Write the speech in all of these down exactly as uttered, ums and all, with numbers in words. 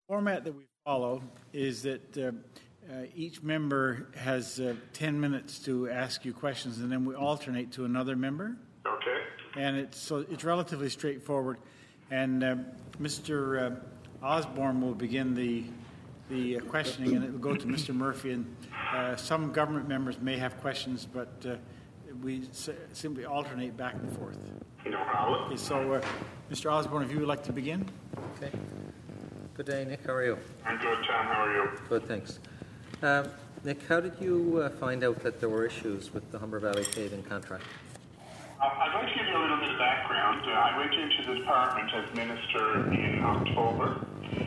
format that we follow is that uh, uh, each member has uh, ten minutes to ask you questions, and then we alternate to another member. Okay. And it's so it's relatively straightforward. And uh, Mister Uh, Osborne will begin the the uh, questioning, and it will go to Mister Murphy. And uh, some government members may have questions, but uh, we s- simply alternate back and forth. No problem. Okay, so, uh, Mister Osborne, if you would like to begin. Okay. Good day, Nick. How are you? I'm good, Tom. How are you? Good, thanks. Um, Nick, how did you uh, find out that there were issues with the Humber Valley paving contract? Uh, I'd like to give you a little bit of background. Uh, I went into the department as minister in October.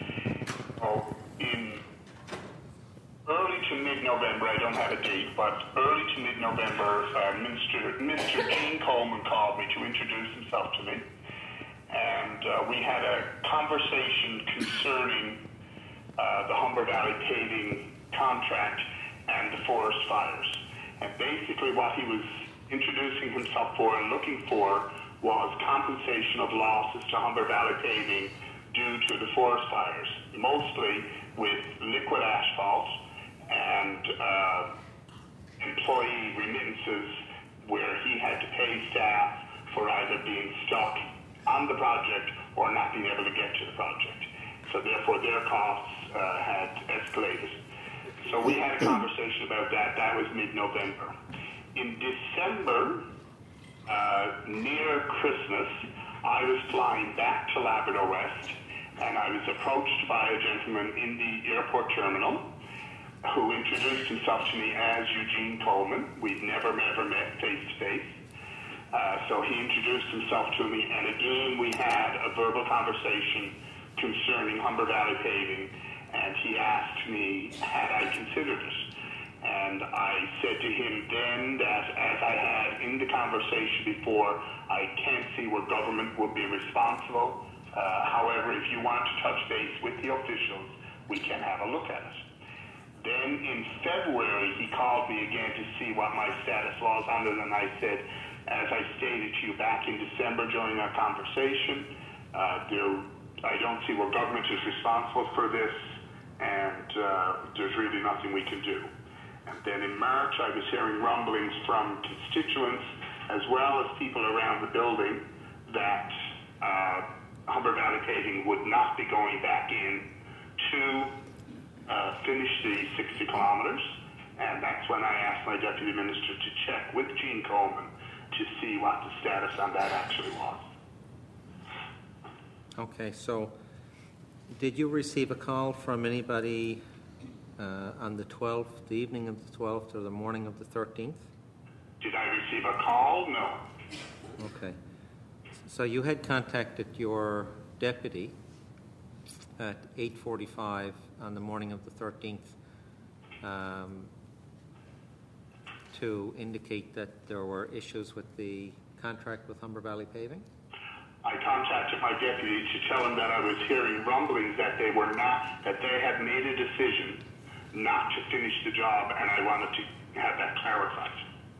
Oh, in early to mid-November, I don't have a date, but early to mid-November, uh, Minister, Mister Gene Coleman called me to introduce himself to me. And uh, we had a conversation concerning uh, the Humber Valley paving contract and the forest fires. And basically what he was introducing himself for and looking for was compensation of losses to Humber Valley paving due to the forest fires, mostly with liquid asphalt and uh, employee remittances where he had to pay staff for either being stuck on the project or not being able to get to the project. So therefore their costs uh, had escalated. So we had a conversation about that. That was mid-November. In December, uh, near Christmas, I was flying back to Labrador West, and I was approached by a gentleman in the airport terminal who introduced himself to me as Eugene Coleman. We'd never ever met face-to-face. Uh, so he introduced himself to me, and again we had a verbal conversation concerning Humber Valley paving, and he asked me, had I considered it? And I said to him then that, as I had in the conversation before, I can't see where government would be responsible. Uh, however, if you want to touch base with the officials, we can have a look at it. Then in February, he called me again to see what my status was on it, and I said, as I stated to you back in December during our conversation, uh, there, I don't see where government is responsible for this, and uh, there's really nothing we can do. And then in March, I was hearing rumblings from constituents as well as people around the building that uh, Humber Valley paving would not be going back in to uh, finish the sixty kilometers. And that's when I asked my deputy minister to check with Gene Coleman to see what the status on that actually was. Okay, so did you receive a call from anybody uh, on the twelfth, the evening of the twelfth, or the morning of the thirteenth? Did I receive a call? No. Okay. So you had contacted your deputy at eight forty-five on the morning of the thirteenth um, to indicate that there were issues with the contract with Humber Valley Paving? I contacted my deputy to tell him that I was hearing rumblings that they were not, that they had made a decision not to finish the job, and I wanted to have that clarified.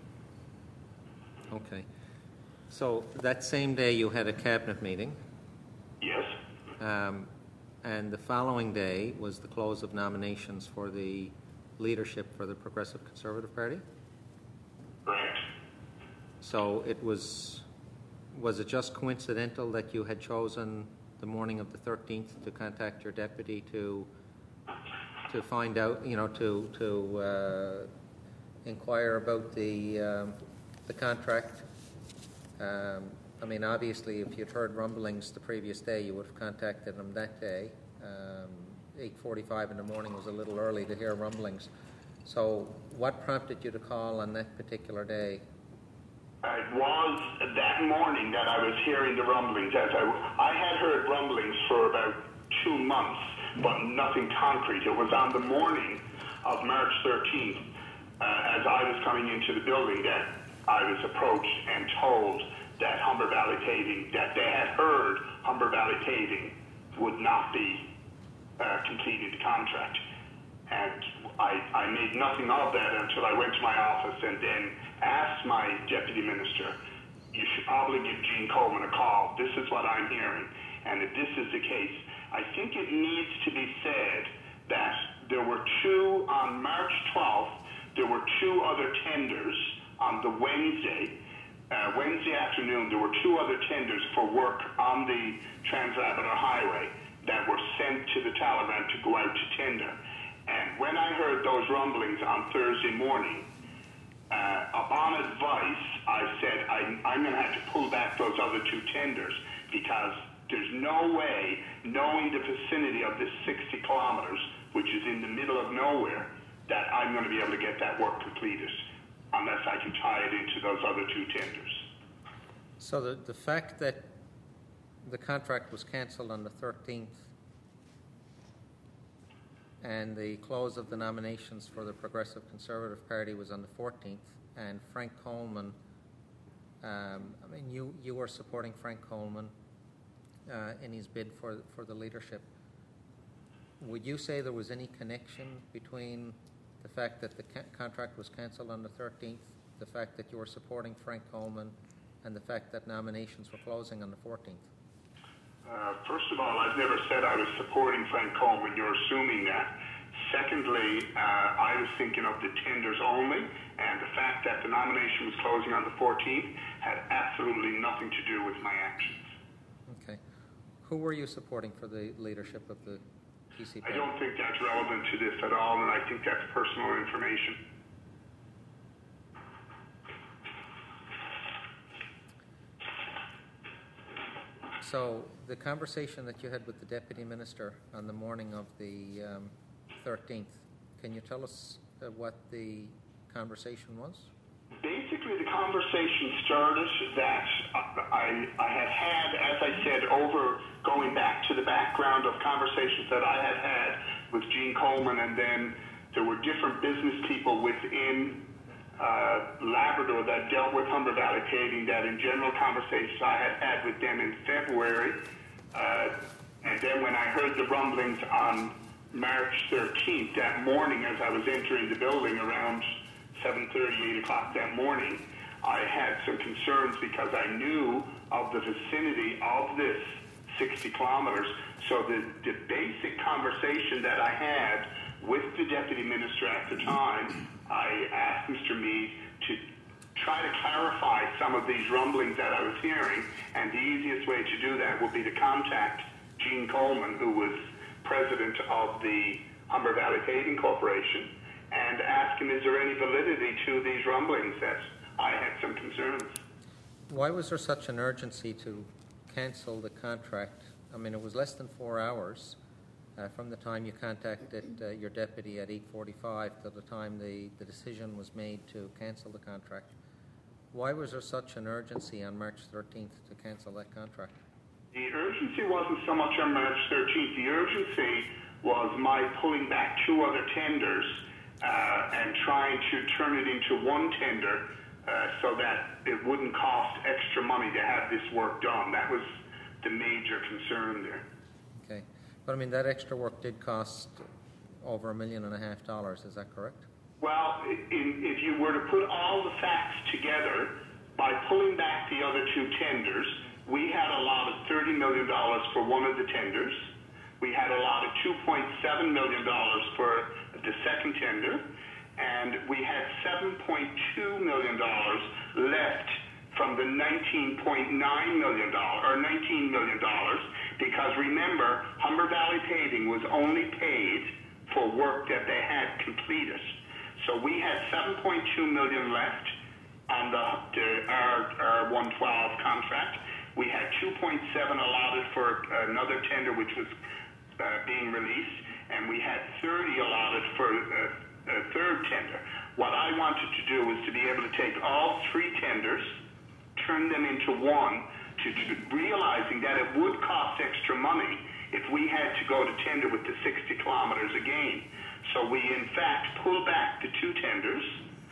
Okay. So that same day you had a cabinet meeting. Yes. Um, and the following day was the close of nominations for the leadership for the Progressive Conservative Party? Correct. So it was, was it just coincidental that you had chosen the morning of the thirteenth to contact your deputy to to find out, you know, to to uh, inquire about the um, the contract? Um, I mean, obviously, if you'd heard rumblings the previous day, you would have contacted them that day. Um, eight forty-five in the morning was a little early to hear rumblings. So what prompted you to call on that particular day? It was that morning that I was hearing the rumblings. As I, I had heard rumblings for about two months, but nothing concrete. It was on the morning of March thirteenth, uh, as I was coming into the building, that I was approached and told that Humber Valley Paving, that they had heard Humber Valley Paving would not be uh, completing the contract. And I, I made nothing of that until I went to my office and then asked my deputy minister, you should probably give Gene Coleman a call. This is what I'm hearing. And if this is the case, I think it needs to be said were two other tenders on the Wednesday. Uh, Wednesday afternoon, there were two other tenders for work on the Trans-Labrador Highway that were sent to the Taliban to go out to tender. And when I heard those rumblings on Thursday morning, uh, upon advice, I said I, I'm going to have to pull back those other two tenders because there's no way, knowing the vicinity of this sixty kilometers, which is in the middle of nowhere, that I'm going to be able to get that work completed unless I can tie it into those other two tenders. So the, the fact that the contract was cancelled on the thirteenth and the close of the nominations for the Progressive Conservative Party was on the fourteenth, and Frank Coleman, um, I mean, you, you were supporting Frank Coleman uh, in his bid for, for the leadership. Would you say there was any connection between the fact that the ca- contract was cancelled on the thirteenth, the fact that you were supporting Frank Coleman, and the fact that nominations were closing on the fourteenth? Uh, first of all, I've never said I was supporting Frank Coleman. You're assuming that. Secondly, uh, I was thinking of the tenders only, and the fact that the nomination was closing on the fourteenth had absolutely nothing to do with my actions. Okay. Who were you supporting for the leadership of the P C P? I don't think that's relevant to this at all, and I think that's personal information. So the conversation that you had with the Deputy Minister on the morning of the um, thirteenth, can you tell us uh, what the conversation was? Basically, the conversation started that I, I had had, as I said, over going back to the background of conversations that I had had with Gene Coleman, and then there were different business people within uh, Labrador that dealt with Humber Valley Paving, that in general conversations I had had with them in February. Uh, and then when I heard the rumblings on March thirteenth, that morning as I was entering the building around seven thirty, eight o'clock that morning, I had some concerns because I knew of the vicinity of this sixty kilometers. So the, the basic conversation that I had with the Deputy Minister at the time, I asked Mister Meade to try to clarify some of these rumblings that I was hearing, and the easiest way to do that would be to contact Gene Coleman, who was president of the Humber Valley Paving Corporation, and ask him, is there any validity to these rumblings, that I had some concerns. Why was there such an urgency to cancel the contract? I mean, it was less than four hours uh, from the time you contacted uh, your deputy at eight forty-five to the time the, the decision was made to cancel the contract. Why was there such an urgency on March thirteenth to cancel that contract? The urgency wasn't so much on March thirteenth. The urgency was my pulling back two other tenders uh, and trying to turn it into one tender uh, so that it wouldn't cost extra money to have this work done. That was the major concern there. Okay. But I mean, that extra work did cost over a million and a half dollars, is that correct? Well, in, if you were to put all the facts together, by pulling back the other two tenders, we had allotted thirty million dollars for one of the tenders. We had allotted two point seven million dollars for the second tender, and we had seven point two million dollars left from the nineteen point nine million dollars, or nineteen million dollars, because remember, Humber Valley Paving was only paid for work that they had completed. So we had seven point two million dollars left on the, the our, our one twelve contract. We had two point seven allotted for another tender which was uh, being released, and we had thirty allotted for uh, a third tender. What I wanted to do was to be able to take all three tenders, turn them into one, to, to realizing that it would cost extra money if we had to go to tender with the sixty kilometers again. So we, in fact, pulled back the two tenders.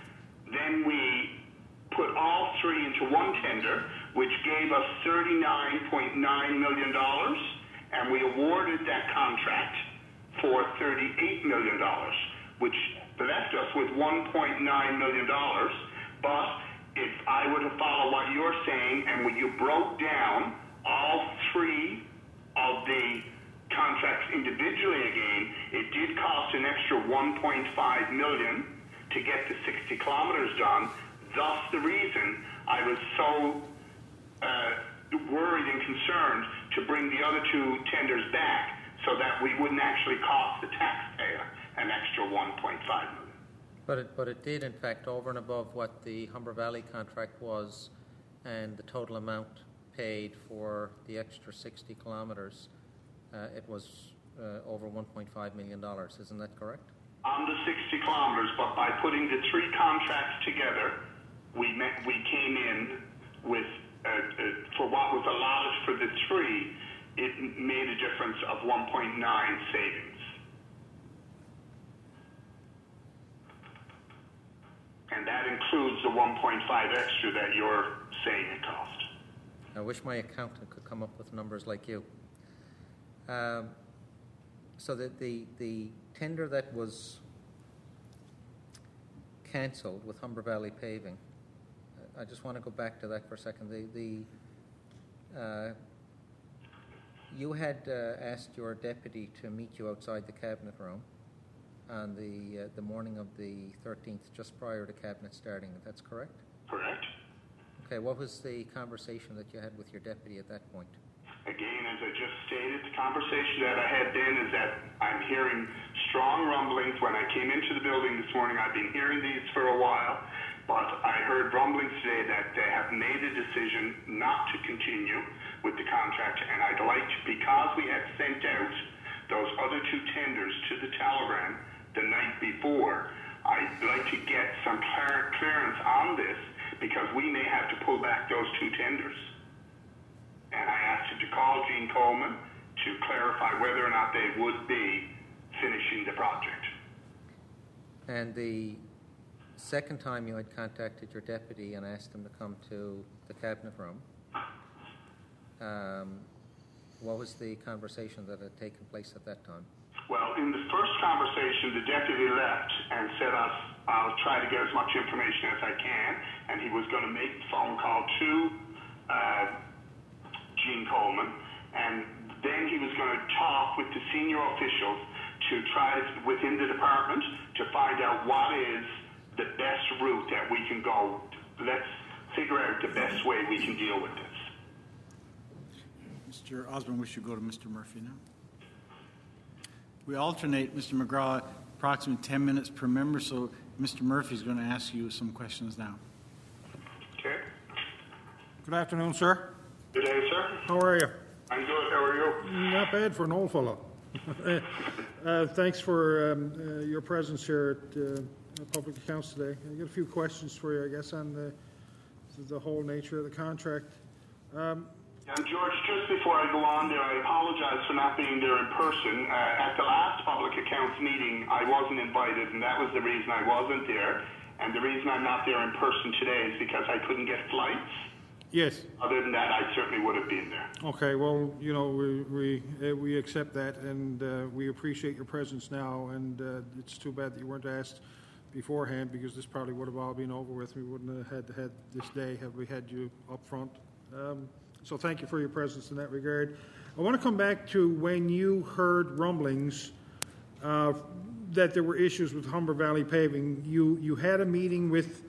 Then we put all three into one tender, which gave us thirty-nine point nine million dollars, and we awarded that contract for thirty-eight million dollars, which left us with one point nine million dollars. But if I were to follow what you're saying, and when you broke down all three of the contracts individually again, it did cost an extra one point five million dollars to get the sixty kilometres done. Thus the reason I was so uh, worried and concerned to bring the other two tenders back so that we wouldn't actually cost the taxpayer an extra one point five million. But it, but it did, in fact, over and above what the Humber Valley contract was and the total amount paid for the extra sixty kilometres, uh, it was uh, over one point five million dollars. Isn't that correct? On the sixty kilometres, but by putting the three contracts together, we met, we came in with, uh, uh, for what was allotted for the three, it made a difference of one point nine savings. And that includes the one point five extra that you're saying it cost. I wish my accountant could come up with numbers like you. Um, so the, the, the tender that was cancelled with Humber Valley Paving, I just want to go back to that for a second. The, the uh, you had uh, asked your deputy to meet you outside the cabinet room on the uh, the morning of the thirteenth, just prior to cabinet starting. That's correct? Correct. Okay, what was the conversation that you had with your deputy at that point? Again, as I just stated, the conversation that I had then is that I'm hearing strong rumblings. When I came into the building this morning, I've been hearing these for a while, but I heard rumblings today that they have made a decision not to continue with the contract, and I'd like to, because we had sent out those other two tenders to the Telegram the night before, I'd like to get some clear, clearance on this, because we may have to pull back those two tenders. And I asked him to call Gene Coleman to clarify whether or not they would be finishing the project. And the second time you had contacted your deputy and asked him to come to the cabinet room, um, what was the conversation that had taken place at that time? Well, in the first conversation, the deputy left and said, I'll, I'll try to get as much information as I can, and he was going to make the phone call to uh, Gene Coleman, and then he was going to talk with the senior officials to try within the department to find out what is the best route that we can go. Let's figure out the best way we can deal with this. Mister Osborne, we should go to Mister Murphy now. We alternate, Mister McGraw, approximately ten minutes per member, so Mister Murphy is going to ask you some questions now. Okay. Good afternoon, sir. Good day, sir. How are you? I'm good. How are you? Not bad for an old fellow. uh, thanks for um, uh, your presence here at uh, Public Accounts today. I got a few questions for you, I guess, on the the whole nature of the contract. Um, And George, just before I go on there, I apologize for not being there in person. Uh, at the last Public Accounts meeting, I wasn't invited, and that was the reason I wasn't there. And the reason I'm not there in person today is because I couldn't get flights. yes. Other than that, I certainly would have been there. Okay. Well, you know, we we, uh, we accept that, and uh, we appreciate your presence now. And uh, it's too bad that you weren't asked beforehand, because this probably would have all been over with. We wouldn't have had had this day have we had you up front. Um, So thank you for your presence in that regard. I want to come back to when you heard rumblings uh, that there were issues with Humber Valley Paving. You you had a meeting with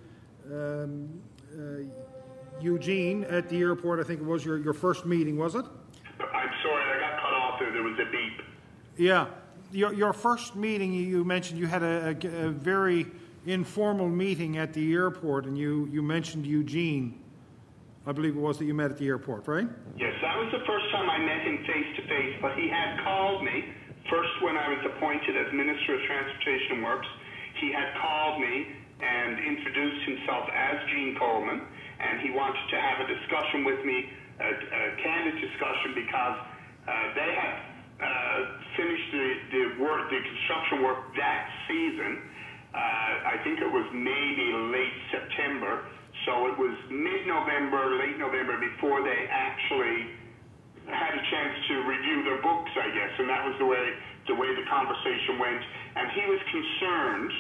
um, uh, Eugene at the airport. I think it was your, your first meeting, was it? I'm sorry, I got cut off there. There was a beep. Yeah. Your, your first meeting, you mentioned you had a, a, a very informal meeting at the airport, and you, you mentioned Eugene. I believe it was that you met at the airport, right? Yes, that was the first time I met him face-to-face, but he had called me, first when I was appointed as Minister of Transportation Works. He had called me and introduced himself as Gene Coleman, and he wanted to have a discussion with me, a, a candid discussion, because uh, they had uh, finished the, the work, the construction work that season. Uh, I think it was maybe late September. So it was mid-November, late November, before they actually had a chance to review their books, I guess, and that was the way the way the conversation went. And he was concerned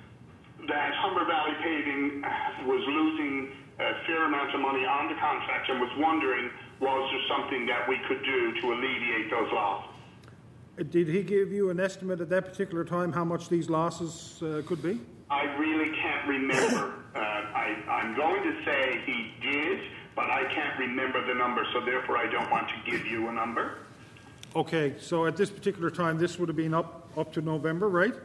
that Humber Valley Paving was losing a fair amount of money on the contract, and was wondering, was there something that we could do to alleviate those losses? Did he give you an estimate at that particular time how much these losses uh, could be? I really can't remember. uh, I, I'm going to say he did, but I can't remember the number, so therefore I don't want to give you a number. Okay, so at this particular time, this would have been up, up to November, right?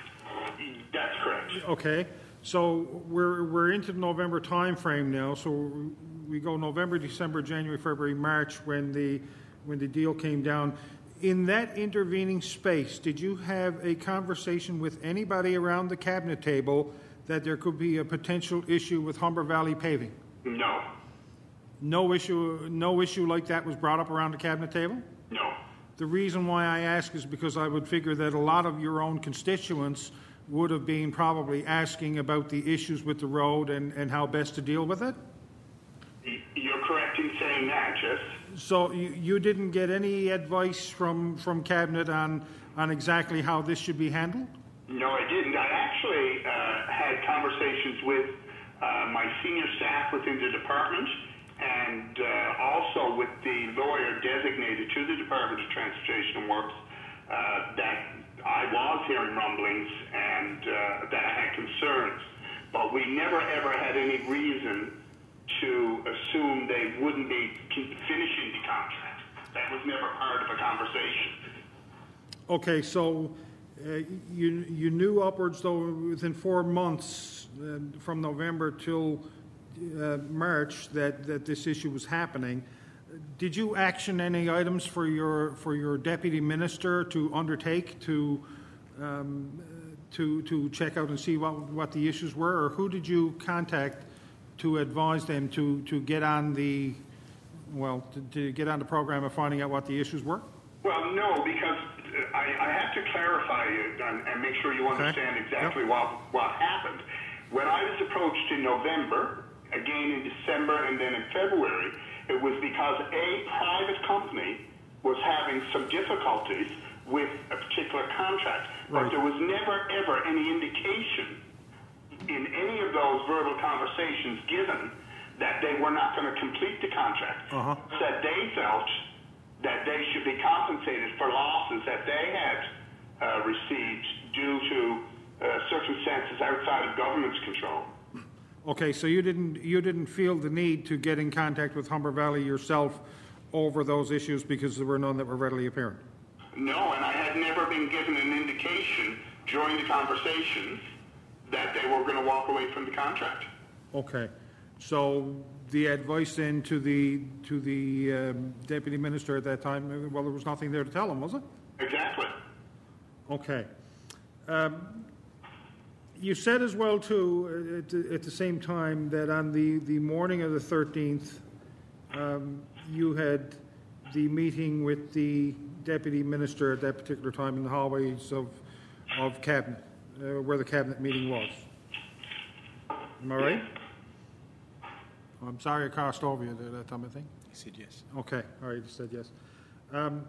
That's correct. Okay, so we're, we're into the November time frame now, so we go November, December, January, February, March when the, when the deal came down. In that intervening space, did you have a conversation with anybody around the cabinet table that there could be a potential issue with Humber Valley paving? No. No issue, no issue like that was brought up around the cabinet table? No. The reason why I ask is because I would figure that a lot of your own constituents would have been probably asking about the issues with the road and, and how best to deal with it. You're correct in saying that, yes. So you, you didn't get any advice from, from Cabinet on, on exactly how this should be handled? No, I didn't. I actually uh, had conversations with uh, my senior staff within the department and uh, also with the lawyer designated to the Department of Transportation and Works uh, that I was hearing rumblings and uh, that I had concerns. But we never ever had any reason to assume they wouldn't be finishing the contract. That was never part of a conversation. Okay, so uh, you you knew upwards, though, within four months uh, from November till uh, March that, that this issue was happening. Did you action any items for your for your deputy minister to undertake to um, to to check out and see what what the issues were, or who did you contact to advise them to, to get on the, well, to, to get on the program of finding out what the issues were? Well, no, because I, I have to clarify it and, and make sure you understand okay. exactly yep. what, what happened. When I was approached in November, again in December, and then in February, it was because a private company was having some difficulties with a particular contract. Right. But there was never, ever any indication in any of those verbal conversations given that they were not going to complete the contract, uh-huh. that they felt that they should be compensated for losses that they had uh, received due to uh, circumstances outside of government's control. Okay, so you didn't you didn't feel the need to get in contact with Humber Valley yourself over those issues because there were none that were readily apparent? No, and I had never been given an indication during the conversations that they were going to walk away from the contract. Okay, so the advice then to the to the um, deputy minister at that time, well, there was nothing there to tell him, was it? Exactly. Okay. Um, you said as well too, at the, at the same time, that on the, the morning of the thirteenth, um, you had the meeting with the deputy minister at that particular time in the hallways of of cabinet. Uh, where the cabinet meeting was. Am I right? I'm sorry I crossed over you there that time, I think. He said yes. Okay, all right, you said yes. Um,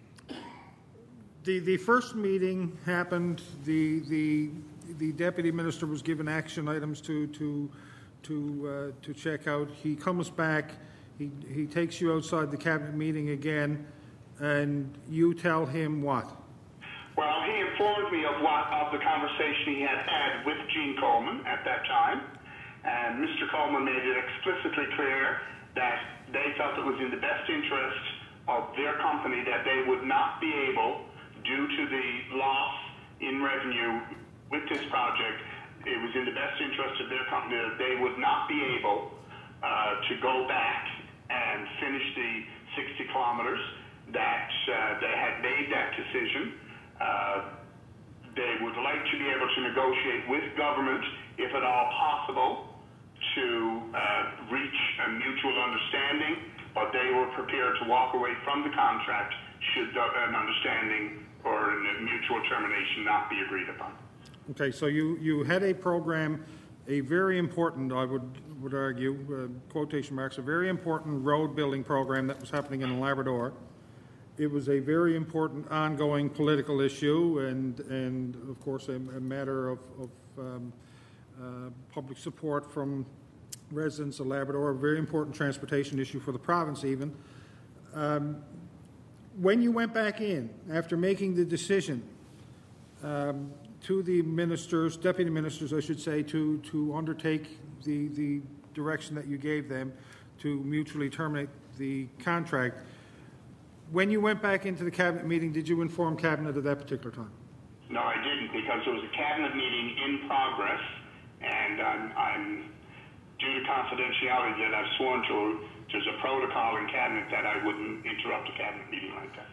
the the first meeting happened. The the the deputy minister was given action items to to to uh, to check out. He comes back. He he takes you outside the cabinet meeting again, and you tell him what? Well, he informed me of what of the conversation he had had with Gene Coleman at that time, and Mister Coleman made it explicitly clear that they felt it was in the best interest of their company that they would not be able, due to the loss in revenue with this project, it was in the best interest of their company that they would not be able uh, to go back and finish the sixty kilometers, that uh, they had made that decision. Uh, they would like to be able to negotiate with government, if at all possible, to uh, reach a mutual understanding, but they were prepared to walk away from the contract should an understanding or a mutual termination not be agreed upon. Okay, so you, you had a program, a very important, I would, would argue, uh, quotation marks, a very important road building program that was happening in Labrador. It was a very important ongoing political issue and, and of course, a, a matter of, of um, uh, public support from residents of Labrador, a very important transportation issue for the province even. Um, when you went back in, after making the decision, um, to the ministers, deputy ministers, I should say, to, to undertake the, the direction that you gave them to mutually terminate the contract. When you went back into the cabinet meeting, did you inform cabinet at that particular time? No, I didn't, because there was a cabinet meeting in progress, and I'm, I'm due to confidentiality that I've sworn to, there's a protocol in cabinet that I wouldn't interrupt a cabinet meeting like that.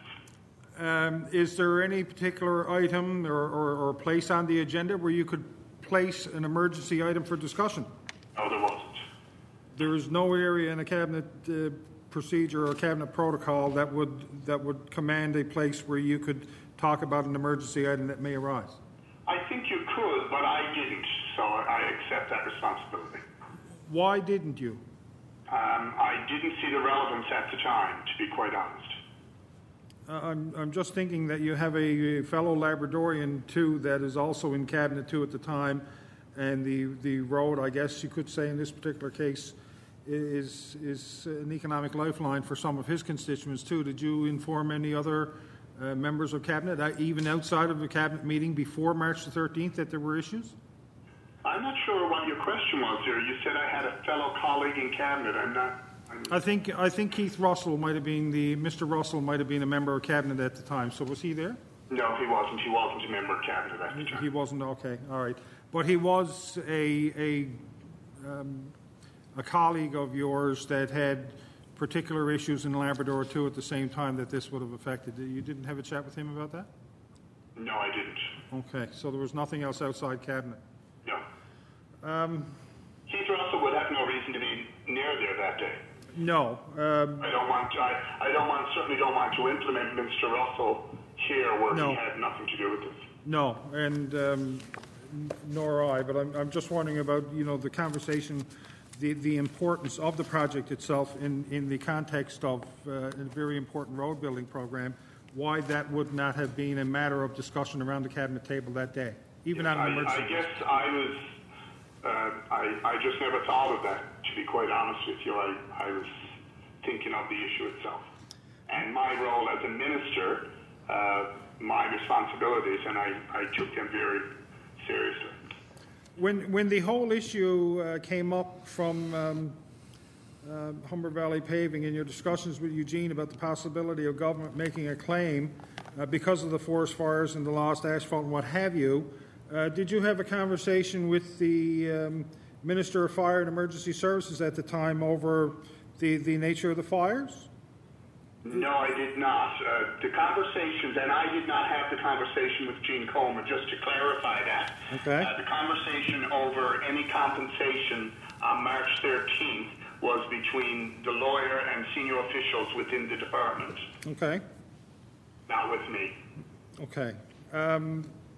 Um, is there any particular item or, or, or place on the agenda where you could place an emergency item for discussion? No, there wasn't. There is no area in a cabinet uh, procedure or cabinet protocol that would that would command a place where you could talk about an emergency item that may arise. I think you could, but I didn't, so I accept that responsibility. Why didn't you? Um, I didn't see the relevance at the time, to be quite honest. Uh, I'm, I'm just thinking that you have a fellow Labradorian, too, that is also in Cabinet, too, at the time, and the, the road, I guess you could say in this particular case, is, is an economic lifeline for some of his constituents, too. Did you inform any other uh, members of Cabinet, uh, even outside of the Cabinet meeting before March the thirteenth, that there were issues? I'm not sure what your question was here. You said I had a fellow colleague in Cabinet. I'm not... I think I think Keith Russell might have been the Mister Russell might have been a member of cabinet at the time. So was he there? No, he wasn't. He wasn't a member of cabinet at the time. He wasn't. Okay, all right. But he was a a um, a colleague of yours that had particular issues in Labrador too. At the same time that this would have affected. You didn't have a chat with him about that? No, I didn't. Okay. So there was nothing else outside cabinet. No. Um, Keith Russell would have no reason to be near there that day. No. Um, I don't want. To, I, I don't want. Certainly don't want to implement Mister Russell here where No. he had nothing to do with this. No, and um, nor I. But I'm, I'm just wondering about you know the conversation, the the importance of the project itself in in the context of uh, a very important road building program. Why that would not have been a matter of discussion around the cabinet table that day, even on an I, emergency. I guess I was. Uh, I, I just never thought of that, to be quite honest with you. I, I was thinking of the issue itself. And my role as a minister, uh, my responsibilities, and I, I took them very seriously. When when the whole issue uh, came up from um, uh, Humber Valley Paving in your discussions with Eugene about the possibility of government making a claim uh, because of the forest fires and the lost asphalt and what have you, Uh, did you have a conversation with the um, Minister of Fire and Emergency Services at the time over the, the nature of the fires? No, I did not. Uh, the conversations, and I did not have the conversation with Gene Coleman, just to clarify that. Okay. Uh, the conversation over any compensation on March thirteenth was between the lawyer and senior officials within the department. Okay. Not with me. Okay. Um,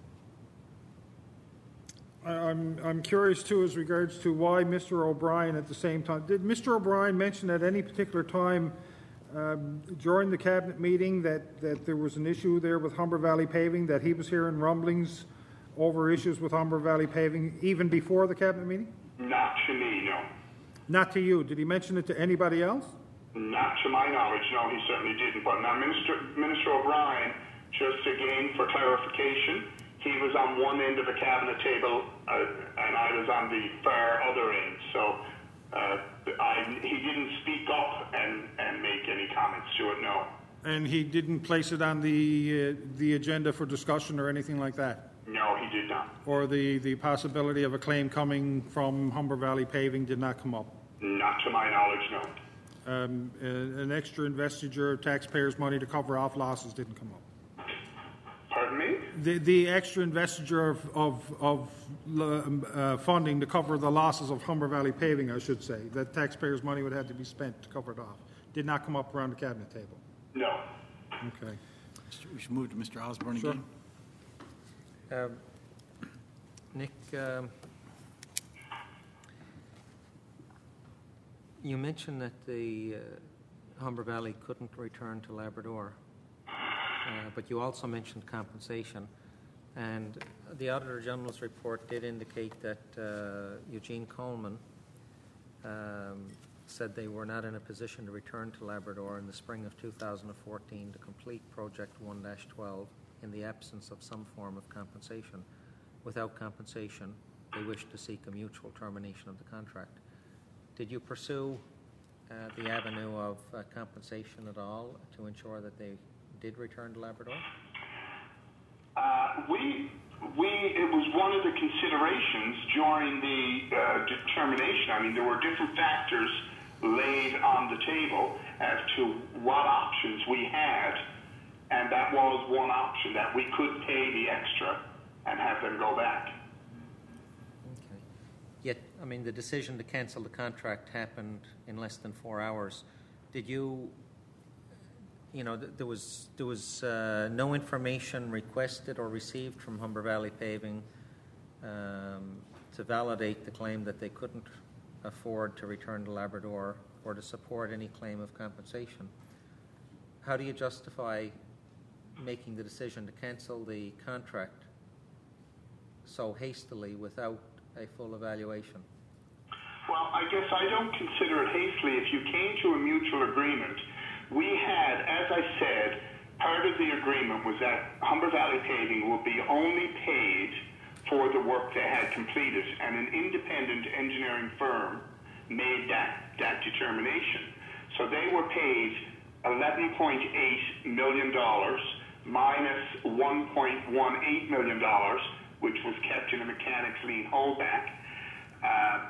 I'm, I'm curious, too, as regards to why Mister O'Brien at the same time. Did Mister O'Brien mention at any particular time um, during the cabinet meeting that, that there was an issue there with Humber Valley Paving, that he was hearing rumblings over issues with Humber Valley Paving even before the cabinet meeting? Not to me, no. Not to you. Did he mention it to anybody else? Not to my knowledge, no, he certainly didn't. But now, Minister, Minister O'Brien, just again for clarification, he was on one end of the cabinet table, uh, and I was on the far other end. So uh, I, he didn't speak up and, and make any comments to it, no. And he didn't place it on the uh, the agenda for discussion or anything like that? No, he did not. Or the, the possibility of a claim coming from Humber Valley Paving did not come up? Not to my knowledge, no. Um, uh, an extra investiture of taxpayers' money to cover off losses didn't come up? Pardon me? The, the extra investiture of, of, of uh, funding to cover the losses of Humber Valley Paving, I should say, that taxpayers' money would have to be spent to cover it off, did not come up around the cabinet table? No. Okay. We should move to Mister Osborne Sure. again. Um, Nick, um, you mentioned that the uh, Humber Valley couldn't return to Labrador, uh, but you also mentioned compensation. And the Auditor General's report did indicate that uh, Eugene Coleman um, said they were not in a position to return to Labrador in the spring of two thousand fourteen to complete Project one dash twelve in the absence of some form of compensation. without compensation, they wished to seek a mutual termination of the contract. Did you pursue uh, the avenue of uh, compensation at all to ensure that they did return to Labrador? Uh, we, we, it was one of the considerations during the uh, determination. I mean, there were different factors laid on the table as to what options we had, and that was one option, that we could pay the extra and have them go back. Okay. Yet, I mean, the decision to cancel the contract happened in less than four hours. Did you, you know, th- there was there was uh, no information requested or received from Humber Valley Paving um, to validate the claim that they couldn't afford to return to Labrador or to support any claim of compensation? How do you justify making the decision to cancel the contract so hastily without a full evaluation? Well, I guess I don't consider it hastily. If you came to a mutual agreement, we had, as I said, part of the agreement was that Humber Valley Paving will be only paid for the work they had completed, and an independent engineering firm made that, that determination. So they were paid eleven point eight million dollars minus one point one eight million dollars, which was kept in a mechanics lien holdback. Uh,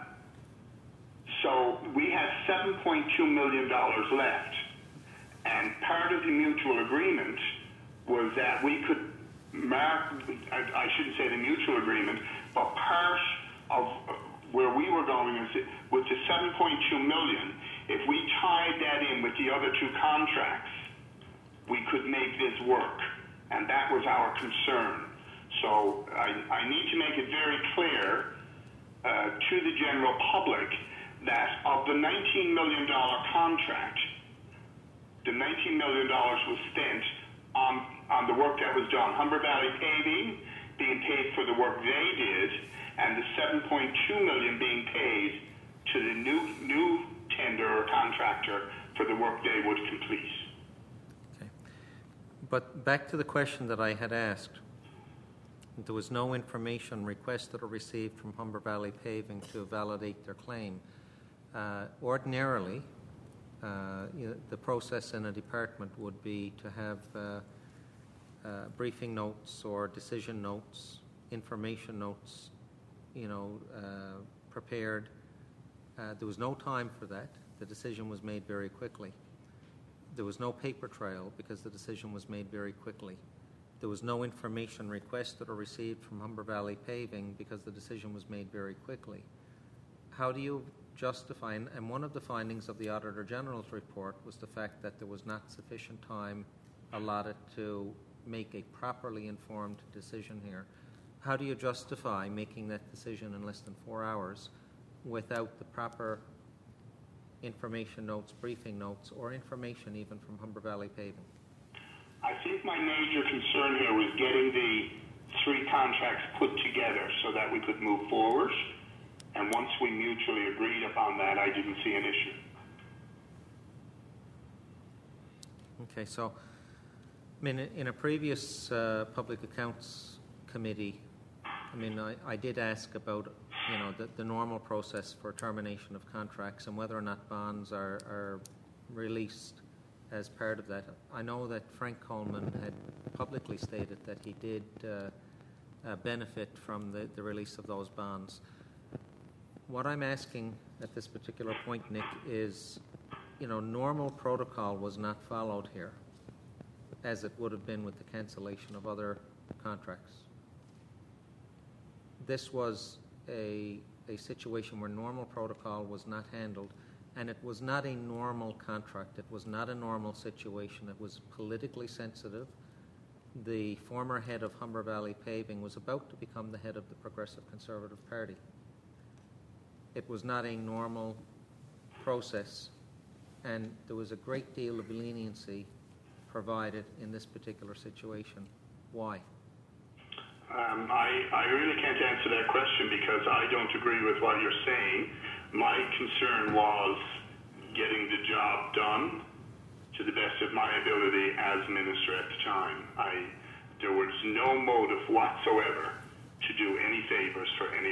so we had seven point two million dollars left. And part of the mutual agreement was that we could mark, I, I shouldn't say the mutual agreement, but part of where we were going is with the seven point two million dollars, if we tied that in with the other two contracts, we could make this work. And that was our concern. So I, I need to make it very clear uh, to the general public that of the nineteen million dollars contract, the nineteen million dollars was spent on, on the work that was done. Humber Valley Paving being paid for the work they did, and the seven point two million dollars being paid to the new new tender or contractor for the work they would complete. Okay. But back to the question that I had asked. There was no information requested or received from Humber Valley Paving to validate their claim. Uh, ordinarily, uh, you know, the process in a department would be to have uh, uh, briefing notes or decision notes, information notes, you know, uh, prepared. Uh, there was no time for that. The decision was made very quickly. There was no paper trail because the decision was made very quickly. There was no information requested or received from Humber Valley Paving because the decision was made very quickly. How do you justify, and, and one of the findings of the Auditor General's report was the fact that there was not sufficient time allotted to make a properly informed decision here. How do you justify making that decision in less than four hours without the proper information notes, briefing notes, or information even from Humber Valley Paving? I think my major concern here was getting the three contracts put together so that we could move forward. And once we mutually agreed upon that, I didn't see an issue. Okay, so I mean, in a previous uh, Public Accounts Committee, I mean, I, I did ask about, you know, the, the normal process for termination of contracts and whether or not bonds are, are released as part of that. I know that Frank Coleman had publicly stated that he did uh, uh, benefit from the, the release of those bonds. What I'm asking at this particular point, Nick, is, you know, normal protocol was not followed here, as it would have been with the cancellation of other contracts. This was a, a situation where normal protocol was not handled, and it was not a normal contract. It was not a normal situation. It was politically sensitive. The former head of Humber Valley Paving was about to become the head of the Progressive Conservative Party. It was not a normal process, and there was a great deal of leniency provided in this particular situation. Why? Um, I, I really can't answer that question because I don't agree with what you're saying. My concern was getting the job done to the best of my ability as minister at the time. I, there was no motive whatsoever to do any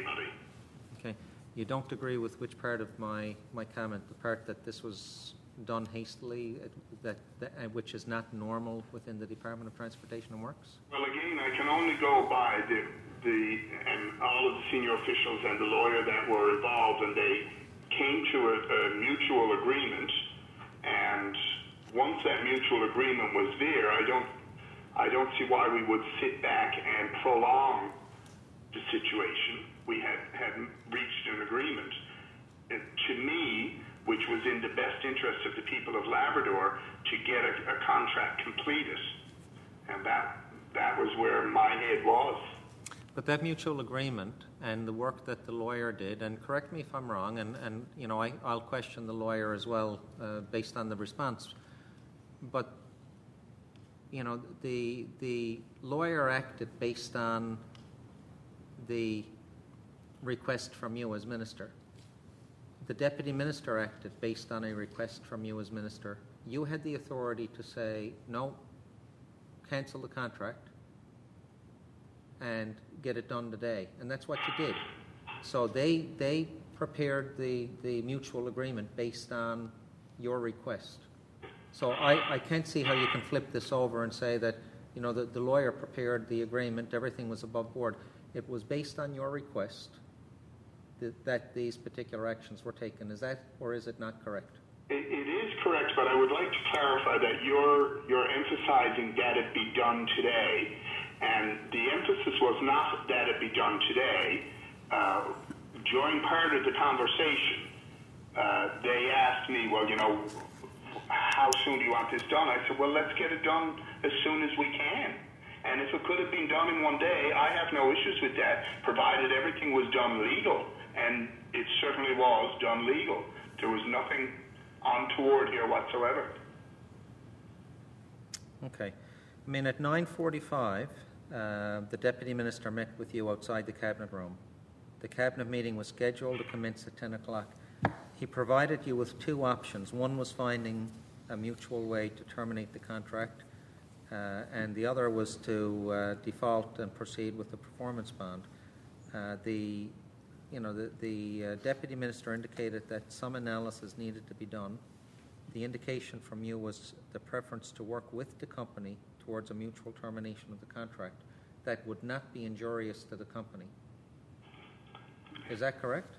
hastily. Okay. You don't agree with which part of my, my comment, the part that this was done hastily, uh, that, that uh, which is not normal within the Department of Transportation and Works? Well, again, I can only go by the, the and all of the senior officials and the lawyer that were involved, and they came to a, a mutual agreement. And once that mutual agreement was there, I don't, I don't see why we would sit back and prolong the situation. We had, had reached an agreement. And to me, which was in the best interest of the people of Labrador, to get a, a contract completed. And that, that was where my head was. But that mutual agreement and the work that the lawyer did, and correct me if I'm wrong, and, and you know, I, I'll question the lawyer as well uh, based on the response, but you know, the, the lawyer acted based on the request from you as minister. The deputy minister acted based on a request from you as minister. You had the authority to say, no, cancel the contract and get it done today. And that's what you did. So they they prepared the, the mutual agreement based on your request. So I, I can't see how you can flip this over and say that, you know, the, the lawyer prepared the agreement, everything was above board. It was based on your request that, that these particular actions were taken. Is that, or is it not correct? It, it is correct, but I would like to clarify that you're, you're emphasizing that it be done today. And the emphasis was not that it be done today. Uh, during part of the conversation, uh, they asked me, well, you know, how soon do you want this done? I said, well, let's get it done as soon as we can. And if it could have been done in one day, I have no issues with that, provided everything was done legal. And it certainly was done legal. There was nothing untoward here whatsoever. Okay. I mean, at nine forty-five, uh, the Deputy Minister met with you outside the Cabinet room. The Cabinet meeting was scheduled to commence at ten o'clock. He provided you with two options. One was finding a mutual way to terminate the contract, uh, and the other was to uh, default and proceed with the performance bond. Uh, the, you know, the, the uh, Deputy Minister indicated that some analysis needed to be done. The indication from you was the preference to work with the company towards a mutual termination of the contract that would not be injurious to the company. Is that correct?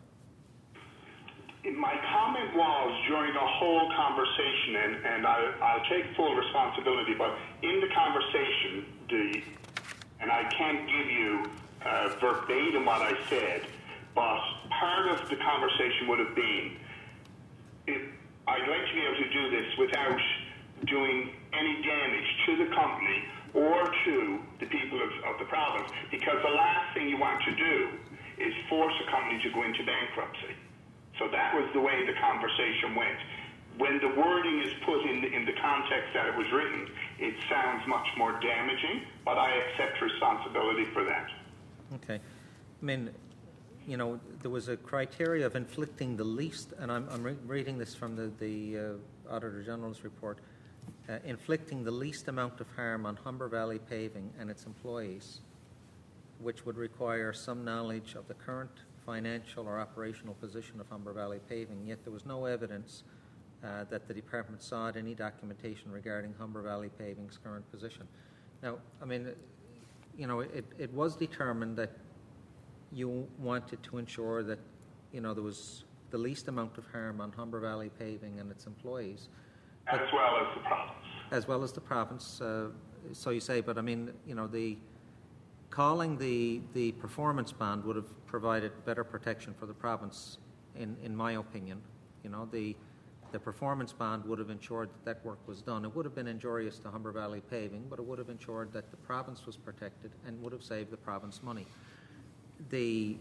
My comment was during the whole conversation, and, and I, I'll take full responsibility, but in the conversation, the, and I can't give you uh, verbatim what I said, but part of the conversation would have been, if, I'd like to be able to do this without doing any damage to the company or to the people of, of the province, because the last thing you want to do is force a company to go into bankruptcy. So that was the way the conversation went. When the wording is put in the, in the context that it was written, it sounds much more damaging, but I accept responsibility for that. Okay. I mean, you know, there was a criteria of inflicting the least, and I'm, I'm re- reading this from the, the uh, Auditor General's report, uh, inflicting the least amount of harm on Humber Valley Paving and its employees, which would require some knowledge of the current financial or operational position of Humber Valley Paving, yet there was no evidence uh, that the department sought any documentation regarding Humber Valley Paving's current position. Now, I mean, you know, it, it was determined that you wanted to ensure that, you know, there was the least amount of harm on Humber Valley Paving and its employees. As well as the province. As well as the province, uh, so you say, but I mean, you know, the calling the, the performance bond would have provided better protection for the province, in, in my opinion. You know, the, the performance bond would have ensured that that work was done. It would have been injurious to Humber Valley Paving, but it would have ensured that the province was protected and would have saved the province money. The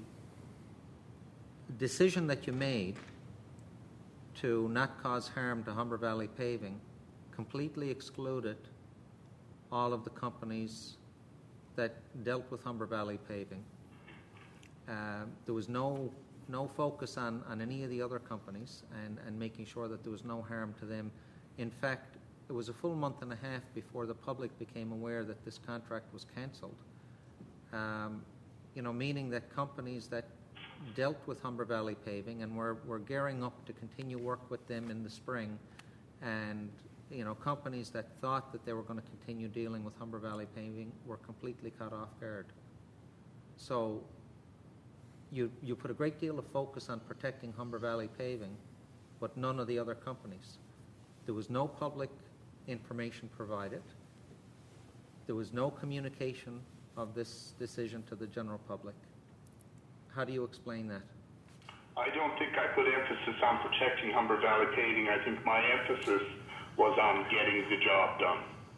decision that you made to not cause harm to Humber Valley Paving completely excluded all of the companies that dealt with Humber Valley Paving. Uh, there was no no focus on, on any of the other companies and, and making sure that there was no harm to them. In fact, it was a full month and a half before the public became aware that this contract was cancelled. Um, you know, meaning that companies that dealt with Humber Valley Paving, and we're, we're gearing up to continue work with them in the spring. And, you know, companies that thought that they were going to continue dealing with Humber Valley Paving were completely caught off guard. So you, you put a great deal of focus on protecting Humber Valley Paving, but none of the other companies. There was no public information provided. There was no communication of this decision to the general public. How do you explain that? I don't think I put emphasis on protecting Humber Valley Paving. I think my emphasis was on getting the job done.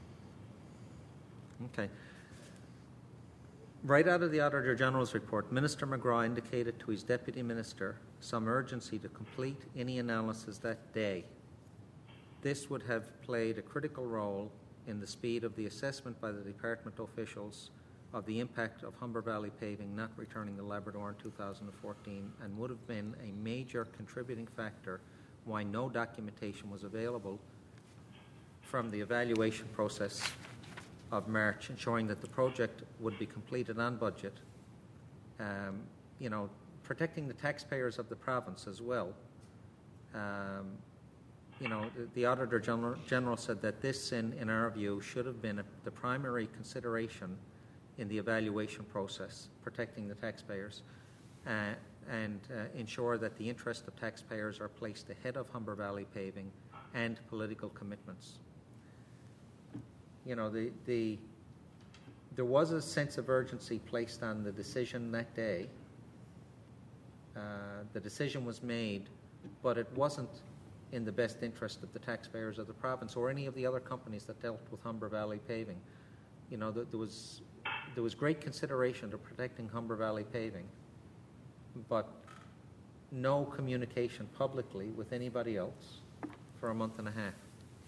Okay. Right out of the Auditor General's report, Minister McGrath indicated to his Deputy Minister some urgency to complete any analysis that day. This would have played a critical role in the speed of the assessment by the department officials of the impact of Humber Valley Paving not returning to Labrador in two thousand fourteen, and would have been a major contributing factor why no documentation was available from the evaluation process of March, ensuring that the project would be completed on budget, um, you know, protecting the taxpayers of the province as well. Um, you know, the, the Auditor General, General said that this, in, in our view, should have been a, the primary consideration in the evaluation process, protecting the taxpayers, uh, and uh, ensure that the interest of taxpayers are placed ahead of Humber Valley Paving and political commitments. You know, the, the, there was a sense of urgency placed on the decision that day. Uh, the decision was made, but it wasn't in the best interest of the taxpayers of the province or any of the other companies that dealt with Humber Valley Paving. You know, there was, there was great consideration to protecting Humber Valley Paving, but no communication publicly with anybody else for a month and a half.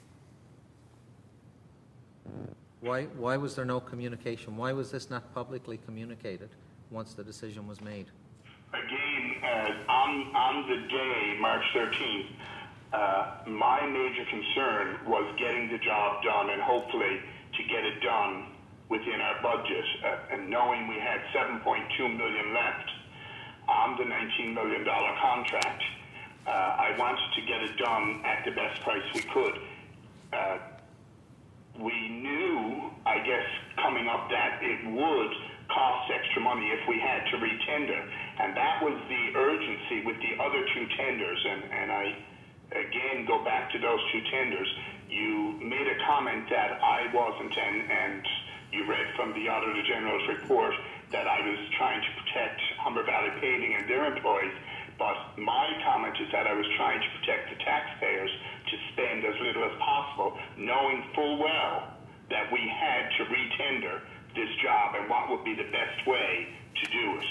Why, why was there no communication? Why was this not publicly communicated once the decision was made? Again, uh, on, on the day, March thirteenth, uh, my major concern was getting the job done and hopefully to get it done within our budget. Uh, and knowing we had seven point two million dollars left on the nineteen million dollars contract, uh, I wanted to get it done at the best price we could. Uh, We knew, I guess, coming up that it would cost extra money if we had to re-tender. And that was the urgency with the other two tenders. And, and I, again, go back to those two tenders. You made a comment that I wasn't, and, and you read from the Auditor General's report that I was trying to protect Humber Valley Paving and their employees. But my comment is that I was trying to protect the taxpayers to spend as little as possible, knowing full well that we had to re-tender this job and what would be the best way to do it.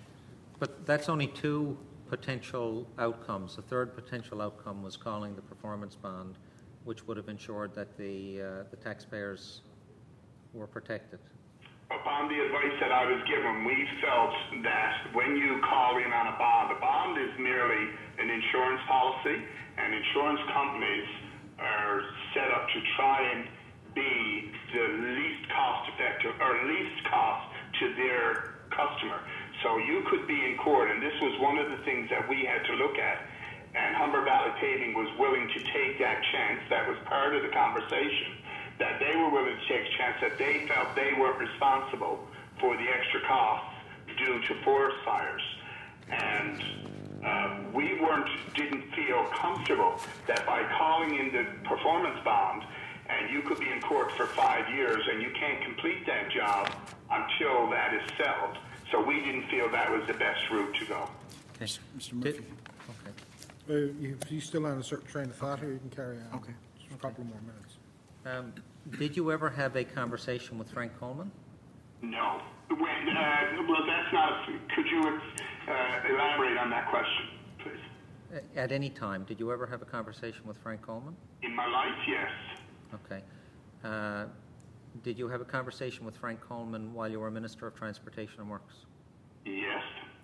But that's only two potential outcomes. The third potential outcome was calling the performance bond, which would have ensured that the, uh, the taxpayers were protected. Upon the advice that I was given, we felt that when you call in on a bond, a bond is merely an insurance policy, and insurance companies are set up to try and be the least cost effective or least cost to their customer. So you could be in court, and this was one of the things that we had to look at, and Humber Valley Paving was willing to take that chance. That was part of the conversation, that they were willing to take a chance, that they felt they weren't responsible for the extra costs due to forest fires. And uh, we weren't, didn't feel comfortable that by calling in the performance bond, and you could be in court for five years and you can't complete that job until that is settled. So we didn't feel that was the best route to go. Okay. Mister Murphy. Did, okay. Uh, If he's still on a certain train of thought here, you can carry on. Okay. Just a couple more minutes. Um, did you ever have a conversation with Frank Coleman? No. When, uh, well, that's not, could you uh, elaborate on that question, please? At any time, did you ever have a conversation with Frank Coleman? In my life, yes. Okay. Uh, did you have a conversation with Frank Coleman while you were Minister of Transportation and Works? Yes.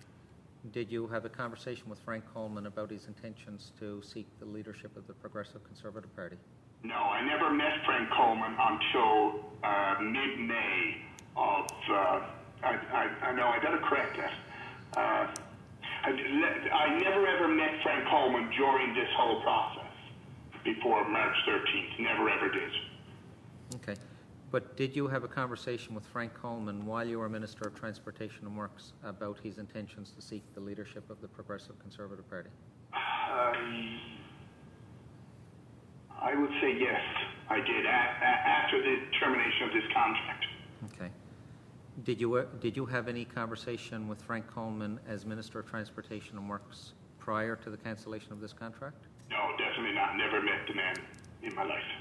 Did you have a conversation with Frank Coleman about his intentions to seek the leadership of the Progressive Conservative Party? No, I never met Frank Coleman until uh, mid-May of, uh, I, I, I know, I got to correct that. Uh, I, I never ever met Frank Coleman during this whole process before March thirteenth. Never ever did. Okay. But did you have a conversation with Frank Coleman while you were Minister of Transportation and Works about his intentions to seek the leadership of the Progressive Conservative Party? Uh, I would say yes, I did, a, a, after the termination of this contract. Okay. Did you, uh, did you have any conversation with Frank Coleman as Minister of Transportation and Works prior to the cancellation of this contract? No, definitely not. Never met the man in my life.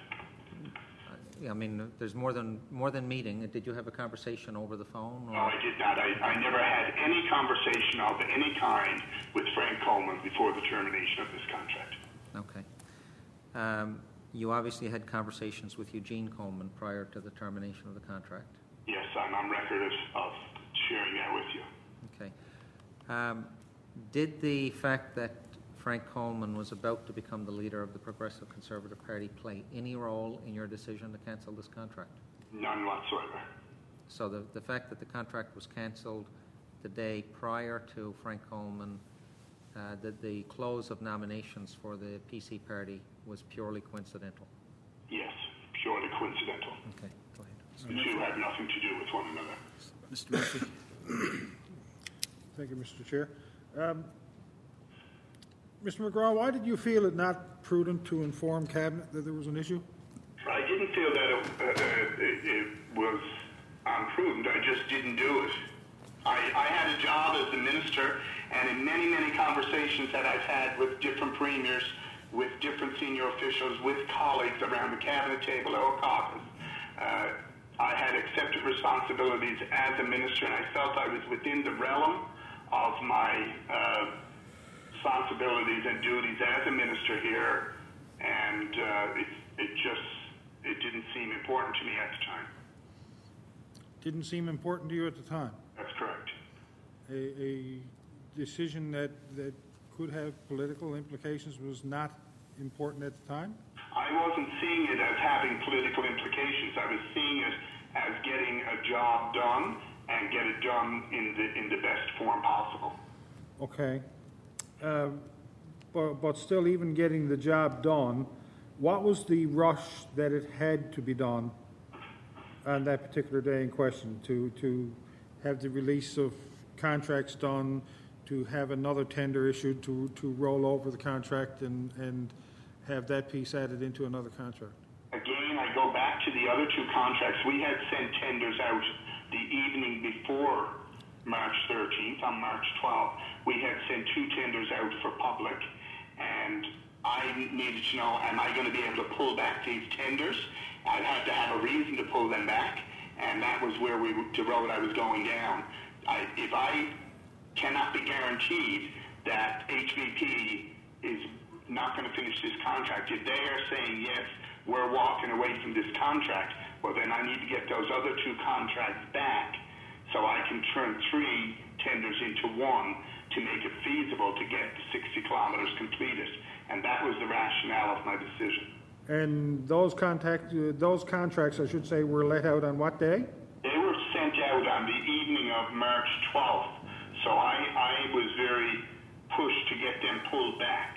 I mean, there's more than more than meeting. Did you have a conversation over the phone? Or? No, I did not. I, I never had any conversation of any kind with Frank Coleman before the termination of this contract. Okay. Um, you obviously had conversations with Eugene Coleman prior to the termination of the contract. Yes, I'm on record of, of sharing that with you. Okay. Um, did the fact that Frank Coleman was about to become the leader of the Progressive Conservative Party play any role in your decision to cancel this contract? None whatsoever. So the, the fact that the contract was cancelled the day prior to Frank Coleman, uh, that the close of nominations for the P C party was purely coincidental? Yes, purely coincidental. Okay, go ahead. The two have nothing to do with one another. Mister Murphy. Thank you, Mister Chair. Um, Mister McGraw, why did you feel it not prudent to inform Cabinet that there was an issue? I didn't feel that it, uh, it, it was unprudent. I just didn't do it. I, I had a job as a minister, and in many, many conversations that I've had with different premiers, with different senior officials, with colleagues around the Cabinet table or caucus, uh, I had accepted responsibilities as a minister, and I felt I was within the realm of my uh, responsibilities and duties as a minister here, and uh, it, it just it didn't seem important to me at the time. Didn't seem important to you at the time? That's correct. A, a decision that, that could have political implications was not important at the time? I wasn't seeing it as having political implications. I was seeing it as getting a job done and get it done in the in the best form possible. Okay. Uh, but, but still, even getting the job done, what was the rush that it had to be done on that particular day in question? To, to have the release of contracts done, to have another tender issued, to, to roll over the contract and, and have that piece added into another contract? Again, I go back to the other two contracts. We had sent tenders out the evening before March thirteenth, on March twelfth. We had sent two tenders out for public, and I needed to know, am I going to be able to pull back these tenders? I'd have to have a reason to pull them back, and that was where we the road I was going down. I, if I cannot be guaranteed that H V P is not going to finish this contract, if they are saying, yes, we're walking away from this contract, well, then I need to get those other two contracts back so I can turn three tenders into one to make it feasible to get the sixty kilometers completed. And that was the rationale of my decision. And those contact, uh, those contracts, I should say, were let out on what day? They were sent out on the evening of March twelfth. So I, I was very pushed to get them pulled back.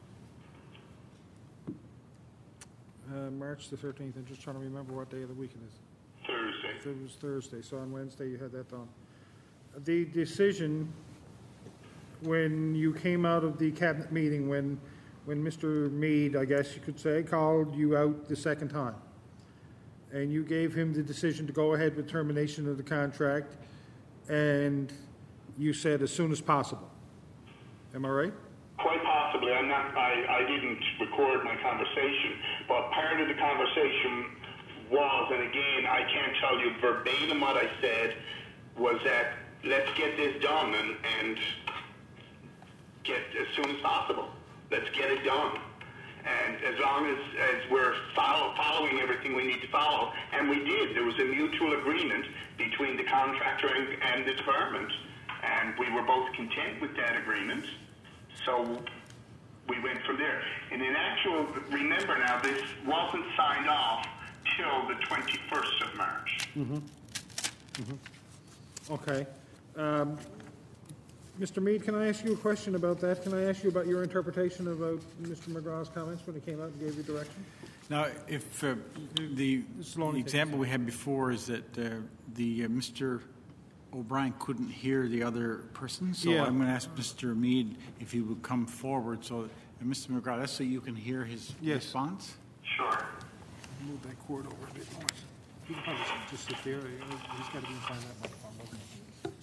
Uh, March the thirteenth. I'm just trying to remember what day of the week it is. Thursday. It was Thursday, so on Wednesday you had that done. The decision, when you came out of the cabinet meeting, when, when Mister Meade, I guess you could say, called you out the second time, and you gave him the decision to go ahead with termination of the contract, and you said as soon as possible. Am I right? Quite possibly. I'm not. I, I didn't record my conversation, but part of the conversation was, and again, I can't tell you verbatim what I said, was that let's get this done and, and get as soon as possible. Let's get it done. And as long as, as we're follow, following everything we need to follow, and we did. There was a mutual agreement between the contractor and, and the department, and we were both content with that agreement. So we went from there. And in actual, remember now, this wasn't signed off till the twenty-first of March. Mm-hmm. Mm-hmm. Okay. Um, Mister Mead, can I ask you a question about that? Can I ask you about your interpretation about Mister McGraw's comments when he came out and gave you direction? Now, if uh, the, This is long the to take example we had before is that uh, the uh, Mister O'Brien couldn't hear the other person, so Yeah. I'm going to ask Mister Mead if he would come forward. So, uh, Mister McGraw, that's so you can hear his Yes. response. Sure. Move that cord over a bit more. He can probably just sit there. He's got to be behind that microphone, doesn't he?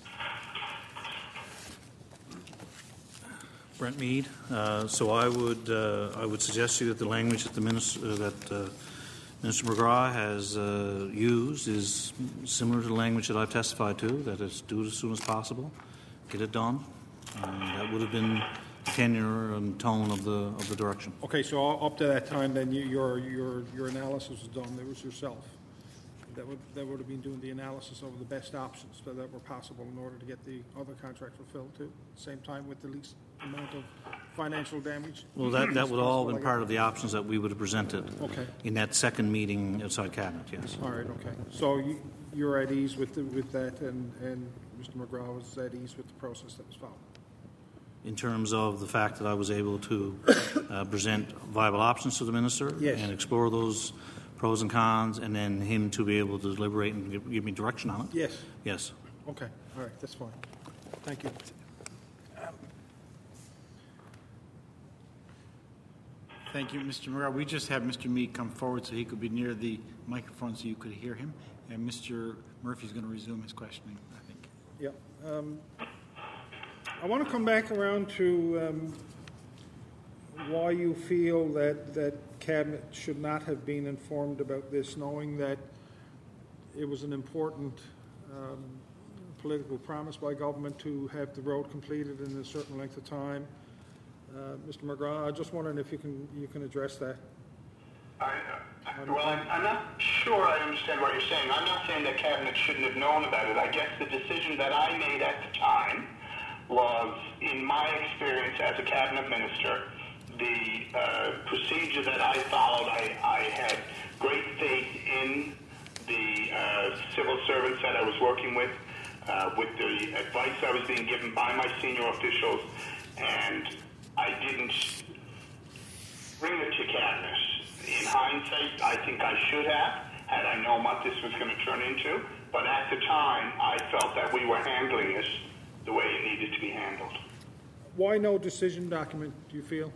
Brent Mead. Uh, so I would uh, I would suggest to you that the language that the minister uh, that uh, Minister McGraw has uh, used is similar to the language that I've testified to. That it's do it as soon as possible, get it done. And that would have been the tenor and tone of the of the direction. Okay, so up to that time, then you, your your your analysis was done. There was yourself. That would that would have been doing the analysis of the best options that, that were possible in order to get the other contract fulfilled too. Same time with the least amount of financial damage. Well, that, that would all have been Possible, I part of the options that we would have presented Okay. in that second meeting outside Cabinet, yes. All right, okay. So you, you're at ease with the, with that, and, and Mister McGraw was at ease with the process that was followed. In terms of the fact that I was able to uh, present viable options to the minister Yes. and explore those pros and cons, and then him to be able to deliberate and give, give me direction on it. Yes. Yes. Okay, all right, that's fine. Thank you. Thank you, Mister McGraw. We just have Mister Mead come forward so he could be near the microphone so you could hear him. And Mister Murphy's going to resume his questioning, I think. Yeah. Um, I want to come back around to um, why you feel that, that Cabinet should not have been informed about this, knowing that it was an important um, political promise by government to have the road completed in a certain length of time. Uh, Mister McGraw, I'm just wondering if you can you can address that. I, uh, well, I'm, I'm not sure I understand what you're saying. I'm not saying that Cabinet shouldn't have known about it. I guess the decision that I made at the time was, in my experience as a Cabinet Minister, the uh, procedure that I followed, I, I had great faith in the uh, civil servants that I was working with, uh, with the advice I was being given by my senior officials, and I didn't bring it to Cabinet. In hindsight, I think I should have, had I known what this was going to turn into. But at the time, I felt that we were handling it the way it needed to be handled. Why no decision document, do you feel?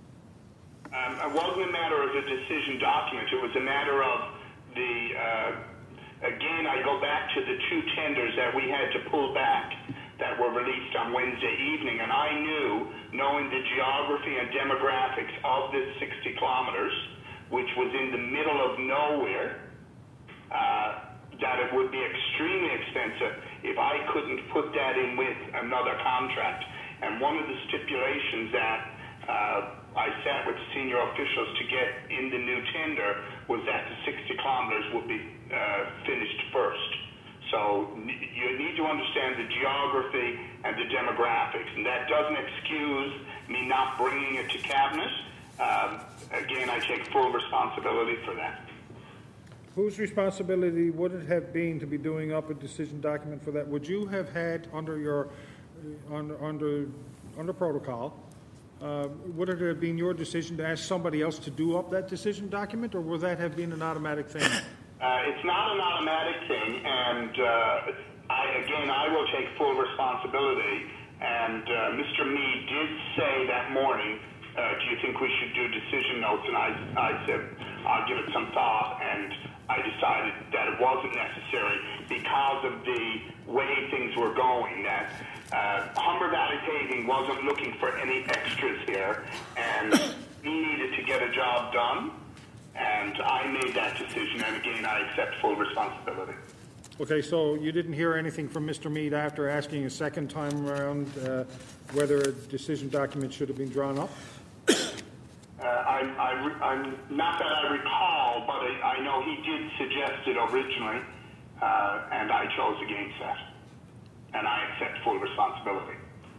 Um, it wasn't a matter of a decision document. It was a matter of the, uh, again, I go back to the two tenders that we had to pull back that were released on Wednesday evening, and I knew, knowing the geography and demographics of this sixty kilometers, which was in the middle of nowhere, uh, that it would be extremely expensive if I couldn't put that in with another contract. And one of the stipulations that uh, I sat with senior officials to get in the new tender was that the sixty kilometers would be uh, finished first. So you need to understand the geography and the demographics, and that doesn't excuse me not bringing it to Cabinet. Um, again, I take full responsibility for that. Whose responsibility would it have been to be doing up a decision document for that? Would you have had under your uh, under under under protocol? Uh, would it have been your decision to ask somebody else to do up that decision document, or would that have been an automatic thing? Uh, it's not an automatic thing, and uh, I, again, I will take full responsibility. And uh, Mister Mead did say that morning, uh, do you think we should do decision notes? And I, I said, I'll give it some thought, and I decided that it wasn't necessary because of the way things were going, that uh, Humber Valley Paving wasn't looking for any extras here, and he needed to get a job done. And I made that decision, and again, I accept full responsibility. Okay, so you didn't hear anything from Mister Mead after asking a second time around uh, whether a decision document should have been drawn up? Uh, I'm, I re- I'm not that I recall, but I, I know he did suggest it originally, uh, and I chose against that. And I accept full responsibility.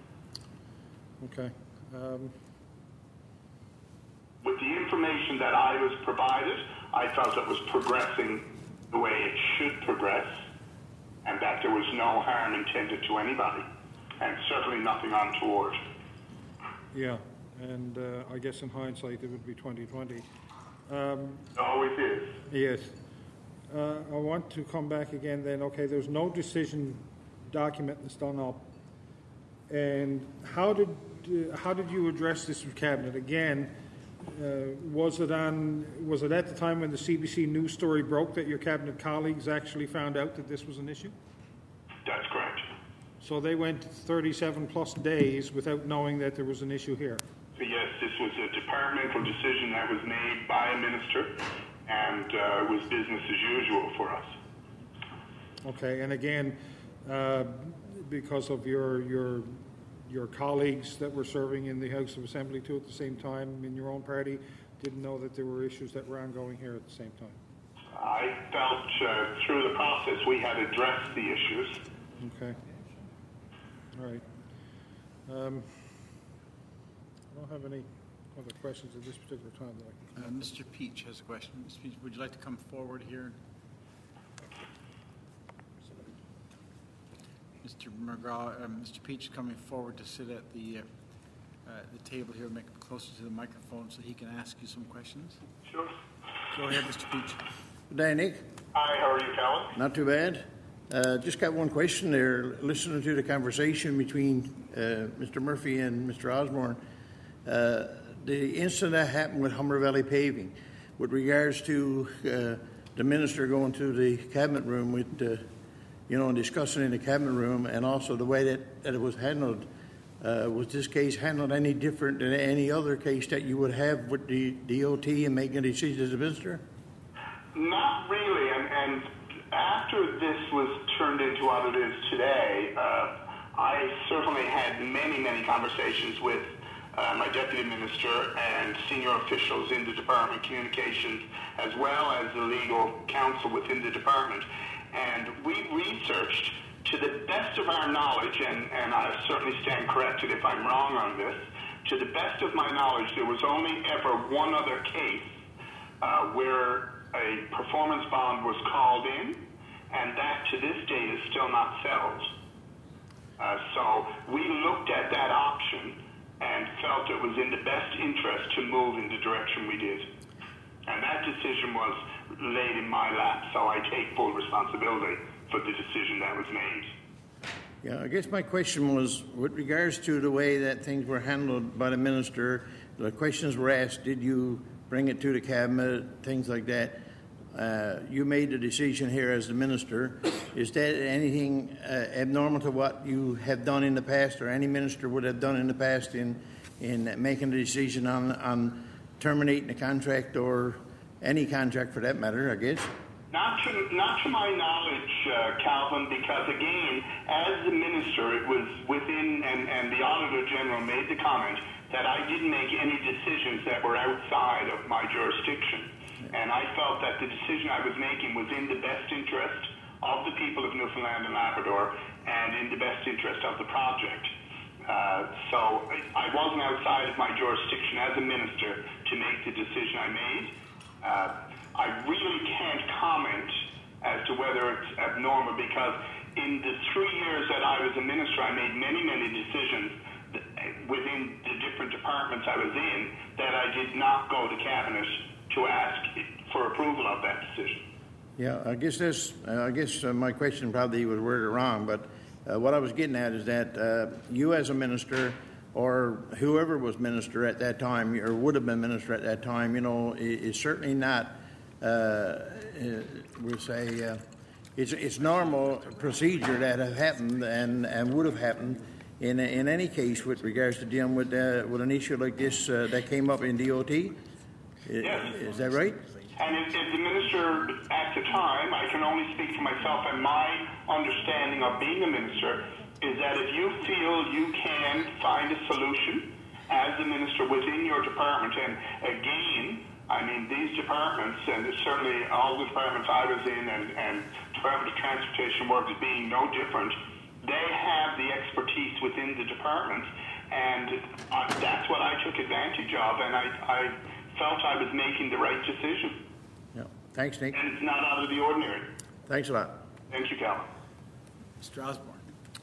Okay. Um, With the information that I was provided, I felt it was progressing the way it should progress, and that there was no harm intended to anybody, and certainly nothing untoward. Yeah, and uh, I guess in hindsight it would be twenty twenty. Um, It always is. Yes. Uh, I want to come back again then. Okay, there's no decision document that's done up. And how did uh, how did you address this with Cabinet? Again, uh, was it on was it at the time when the C B C news story broke that your Cabinet colleagues actually found out that this was an issue? That's correct. So they went thirty-seven plus days without knowing that there was an issue here. So yes, this was a departmental decision that was made by a minister, and uh, was business as usual for us. Okay, and again, uh, because of your your your colleagues that were serving in the House of Assembly too at the same time in your own party, didn't know that there were issues that were ongoing here at the same time. I felt uh, through the process we had addressed the issues. Okay. All right. Um, I don't have any other questions at this particular time that I can. Uh, Mister Peach has a question. Mister Peach, would you like to come forward here? Mister McGraw, uh, Mister Peach coming forward to sit at the uh, uh, the table here, make it closer to the microphone so he can ask you some questions. Sure. Go ahead, Mister Peach. Good day, Nick. Hi, how are you, Callan? Not too bad. Uh, just got one question there. Listening to the conversation between uh, Mister Murphy and Mister Osborne, uh, the incident that happened with Humber Valley Paving, with regards to uh, the minister going to the cabinet room with, uh, you know, and discussing in the cabinet room, and also the way that, that it was handled. Uh, was this case handled any different than any other case that you would have with the D O T and making a decision as a minister? Not really, and, and after this was turned into what it is today, uh, I certainly had many, many conversations with uh, my deputy minister and senior officials in the Department of Communications, as well as the legal counsel within the department. And we researched, to the best of our knowledge, and, and I certainly stand corrected if I'm wrong on this, to the best of my knowledge, there was only ever one other case uh, where a performance bond was called in, and that to this date is still not settled. Uh, so we looked at that option and felt it was in the best interest to move in the direction we did. And that decision was laid in my lap, so I take full responsibility for the decision that was made. Yeah, I guess my question was, with regards to the way that things were handled by the minister, the questions were asked, did you bring it to the cabinet, things like that. Uh, you made the decision here as the minister. Is that anything uh, abnormal to what you have done in the past, or any minister would have done in the past in in making the decision on, on terminating the contract, or any contract for that matter, I guess? Not to, not to my knowledge, uh, Calvin, because again, as the minister, it was within, and, and the Auditor General made the comment that I didn't make any decisions that were outside of my jurisdiction. And I felt that the decision I was making was in the best interest of the people of Newfoundland and Labrador, and in the best interest of the project. Uh, so I wasn't outside of my jurisdiction as a minister to make the decision I made. Uh, I really can't comment as to whether it's abnormal, because in the three years that I was a minister, I made many, many decisions within the different departments I was in that I did not go to Cabinet to ask for approval of that decision. Yeah, I guess this. Uh, I guess uh, my question probably was worded wrong, but uh, what I was getting at is that uh, you, as a minister, or whoever was minister at that time, or would have been minister at that time, you know, is, is certainly not. Uh, we'll say uh, it's it's normal procedure that have happened and, and would have happened in in any case with regards to dealing with uh, with an issue like this uh, that came up in D O T. Yes. Is that right? And if, if the minister at the time, I can only speak for myself, and my understanding of being a minister is that if you feel you can find a solution as a minister within your department, and again, I mean, these departments, and certainly all the departments I was in, and, and Department of Transportation Works being no different, they have the expertise within the departments, and uh, that's what I took advantage of, and I, I felt I was making the right decision. Yeah. Thanks, Nick. And it's not out of the ordinary. Thanks a lot. Thank you, Calvin. Mister Osborne.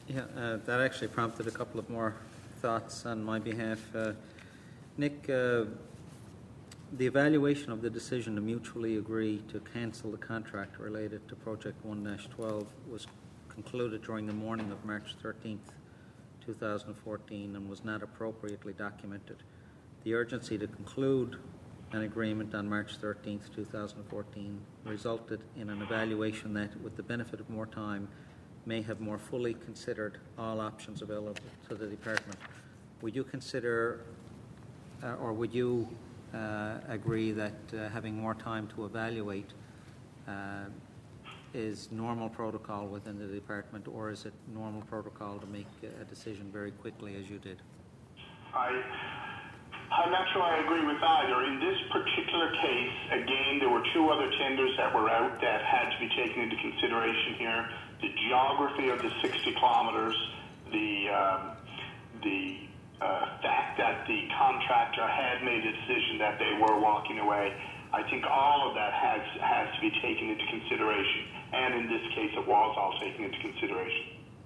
Yeah, uh, that actually prompted a couple of more thoughts on my behalf. Uh, Nick, uh, the evaluation of the decision to mutually agree to cancel the contract related to Project one dash twelve was concluded during the morning of March thirteenth, two thousand fourteen, and was not appropriately documented. The urgency to conclude an agreement on March thirteenth, two thousand fourteen resulted in an evaluation that, with the benefit of more time, may have more fully considered all options available to the department. Would you consider, uh, or would you uh, agree that uh, having more time to evaluate uh, is normal protocol within the department, or is it normal protocol to make a decision very quickly as you did? I, I'm not sure I agree with either. In this particular case, again, there were two other tenders that were out that had to be taken into consideration here. The geography of the sixty kilometers, the, um, the uh, fact that the contractor had made a decision that they were walking away. I think all of that has, has to be taken into consideration. And in this case, it was all taken into consideration.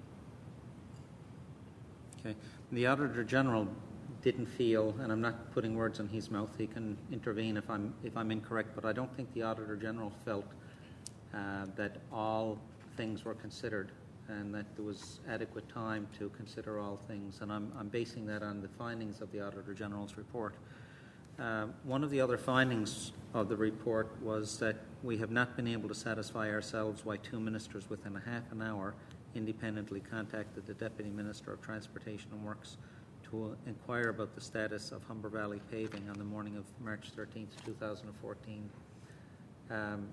Okay. The Auditor General didn't feel, and I'm not putting words in his mouth, he can intervene if I'm, if I'm incorrect, but I don't think the Auditor General felt uh, that all things were considered and that there was adequate time to consider all things. And I'm, I'm basing that on the findings of the Auditor General's report. Uh, one of the other findings of the report was that we have not been able to satisfy ourselves why two ministers within a half an hour independently contacted the Deputy Minister of Transportation and Works to inquire about the status of Humber Valley paving on the morning of March thirteenth, two thousand fourteen. Um,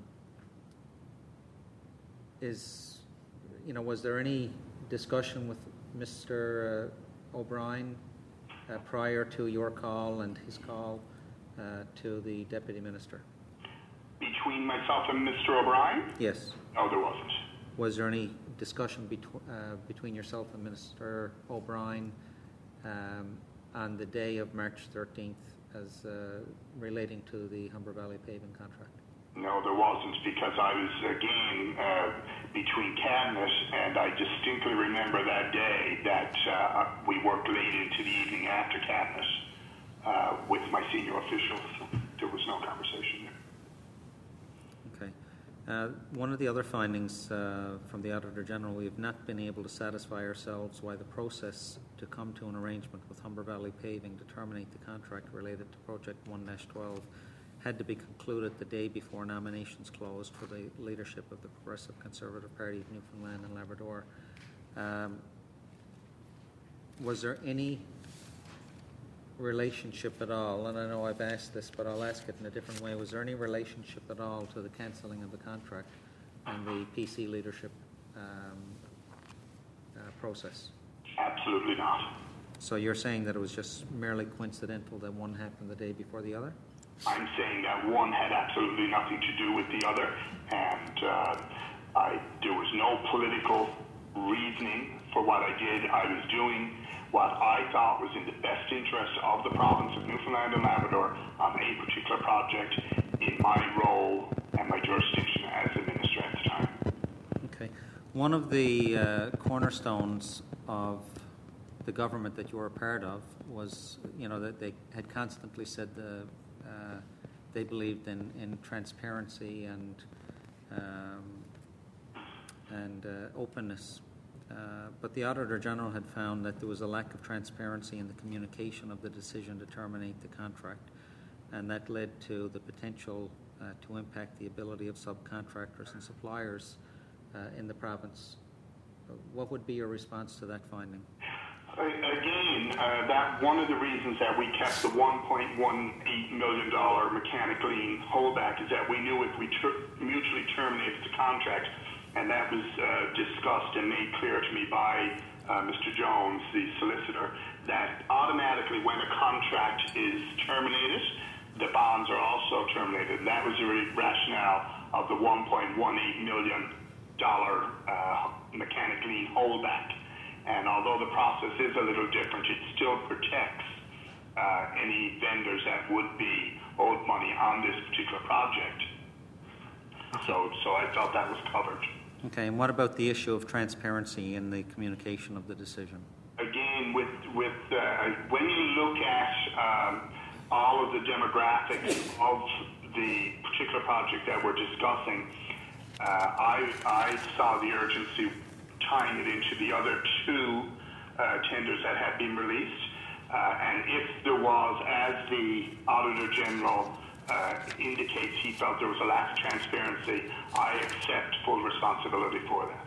is, you know, was there any discussion with Mister Uh, O'Brien uh, prior to your call and his call uh, to the Deputy Minister? Between myself and Mister O'Brien? Yes. No, there wasn't. Was there any discussion betw- uh, between yourself and Mister O'Brien um, on the day of March thirteenth as uh, relating to the Humber Valley paving contract? No, there wasn't, because I was, again, uh, between Cabinet, and I distinctly remember that day that uh, we worked late into the evening after Cabinet uh, with my senior officials. There was no conversation there. Okay. Uh, one of the other findings uh, from the Auditor General, we have not been able to satisfy ourselves why the process to come to an arrangement with Humber Valley Paving to terminate the contract related to Project one dash twelve had to be concluded the day before nominations closed for the leadership of the Progressive Conservative Party of Newfoundland and Labrador. Um, was there any relationship at all, and I know I've asked this, but I'll ask it in a different way, was there any relationship at all to the cancelling of the contract and the P C leadership um, uh, process? Absolutely not. So you're saying that it was just merely coincidental that one happened the day before the other? I'm saying that one had absolutely nothing to do with the other, and uh, I, there was no political reasoning for what I did. I was doing what I thought was in the best interest of the province of Newfoundland and Labrador on a particular project in my role and my jurisdiction as a minister at the time. Okay. One of the uh, cornerstones of the government that you were a part of was, you know, that they had constantly said the Uh, they believed in, in transparency and um, and uh, openness. Uh, but the Auditor General had found that there was a lack of transparency in the communication of the decision to terminate the contract, and that led to the potential uh, to impact the ability of subcontractors and suppliers uh, in the province. What would be your response to that finding? Again, uh, that one of the reasons that we kept the one point one eight million dollars mechanic lien holdback is that we knew if we ter- mutually terminated the contract, and that was uh, discussed and made clear to me by uh, Mister Jones, the solicitor, that automatically when a contract is terminated, the bonds are also terminated. And that was the rationale of the one point one eight million dollars uh, mechanic lien holdback. And although the process is a little different, it still protects uh, any vendors that would be owed money on this particular project. So, so I felt that was covered. Okay, and what about the issue of transparency in the communication of the decision? Again, with, with uh, when you look at um, all of the demographics of the particular project that we're discussing, uh, I, I saw the urgency tying it into the other two uh, tenders that had been released. Uh, and if there was, as the Auditor General uh, indicates, he felt there was a lack of transparency, I accept full responsibility for that.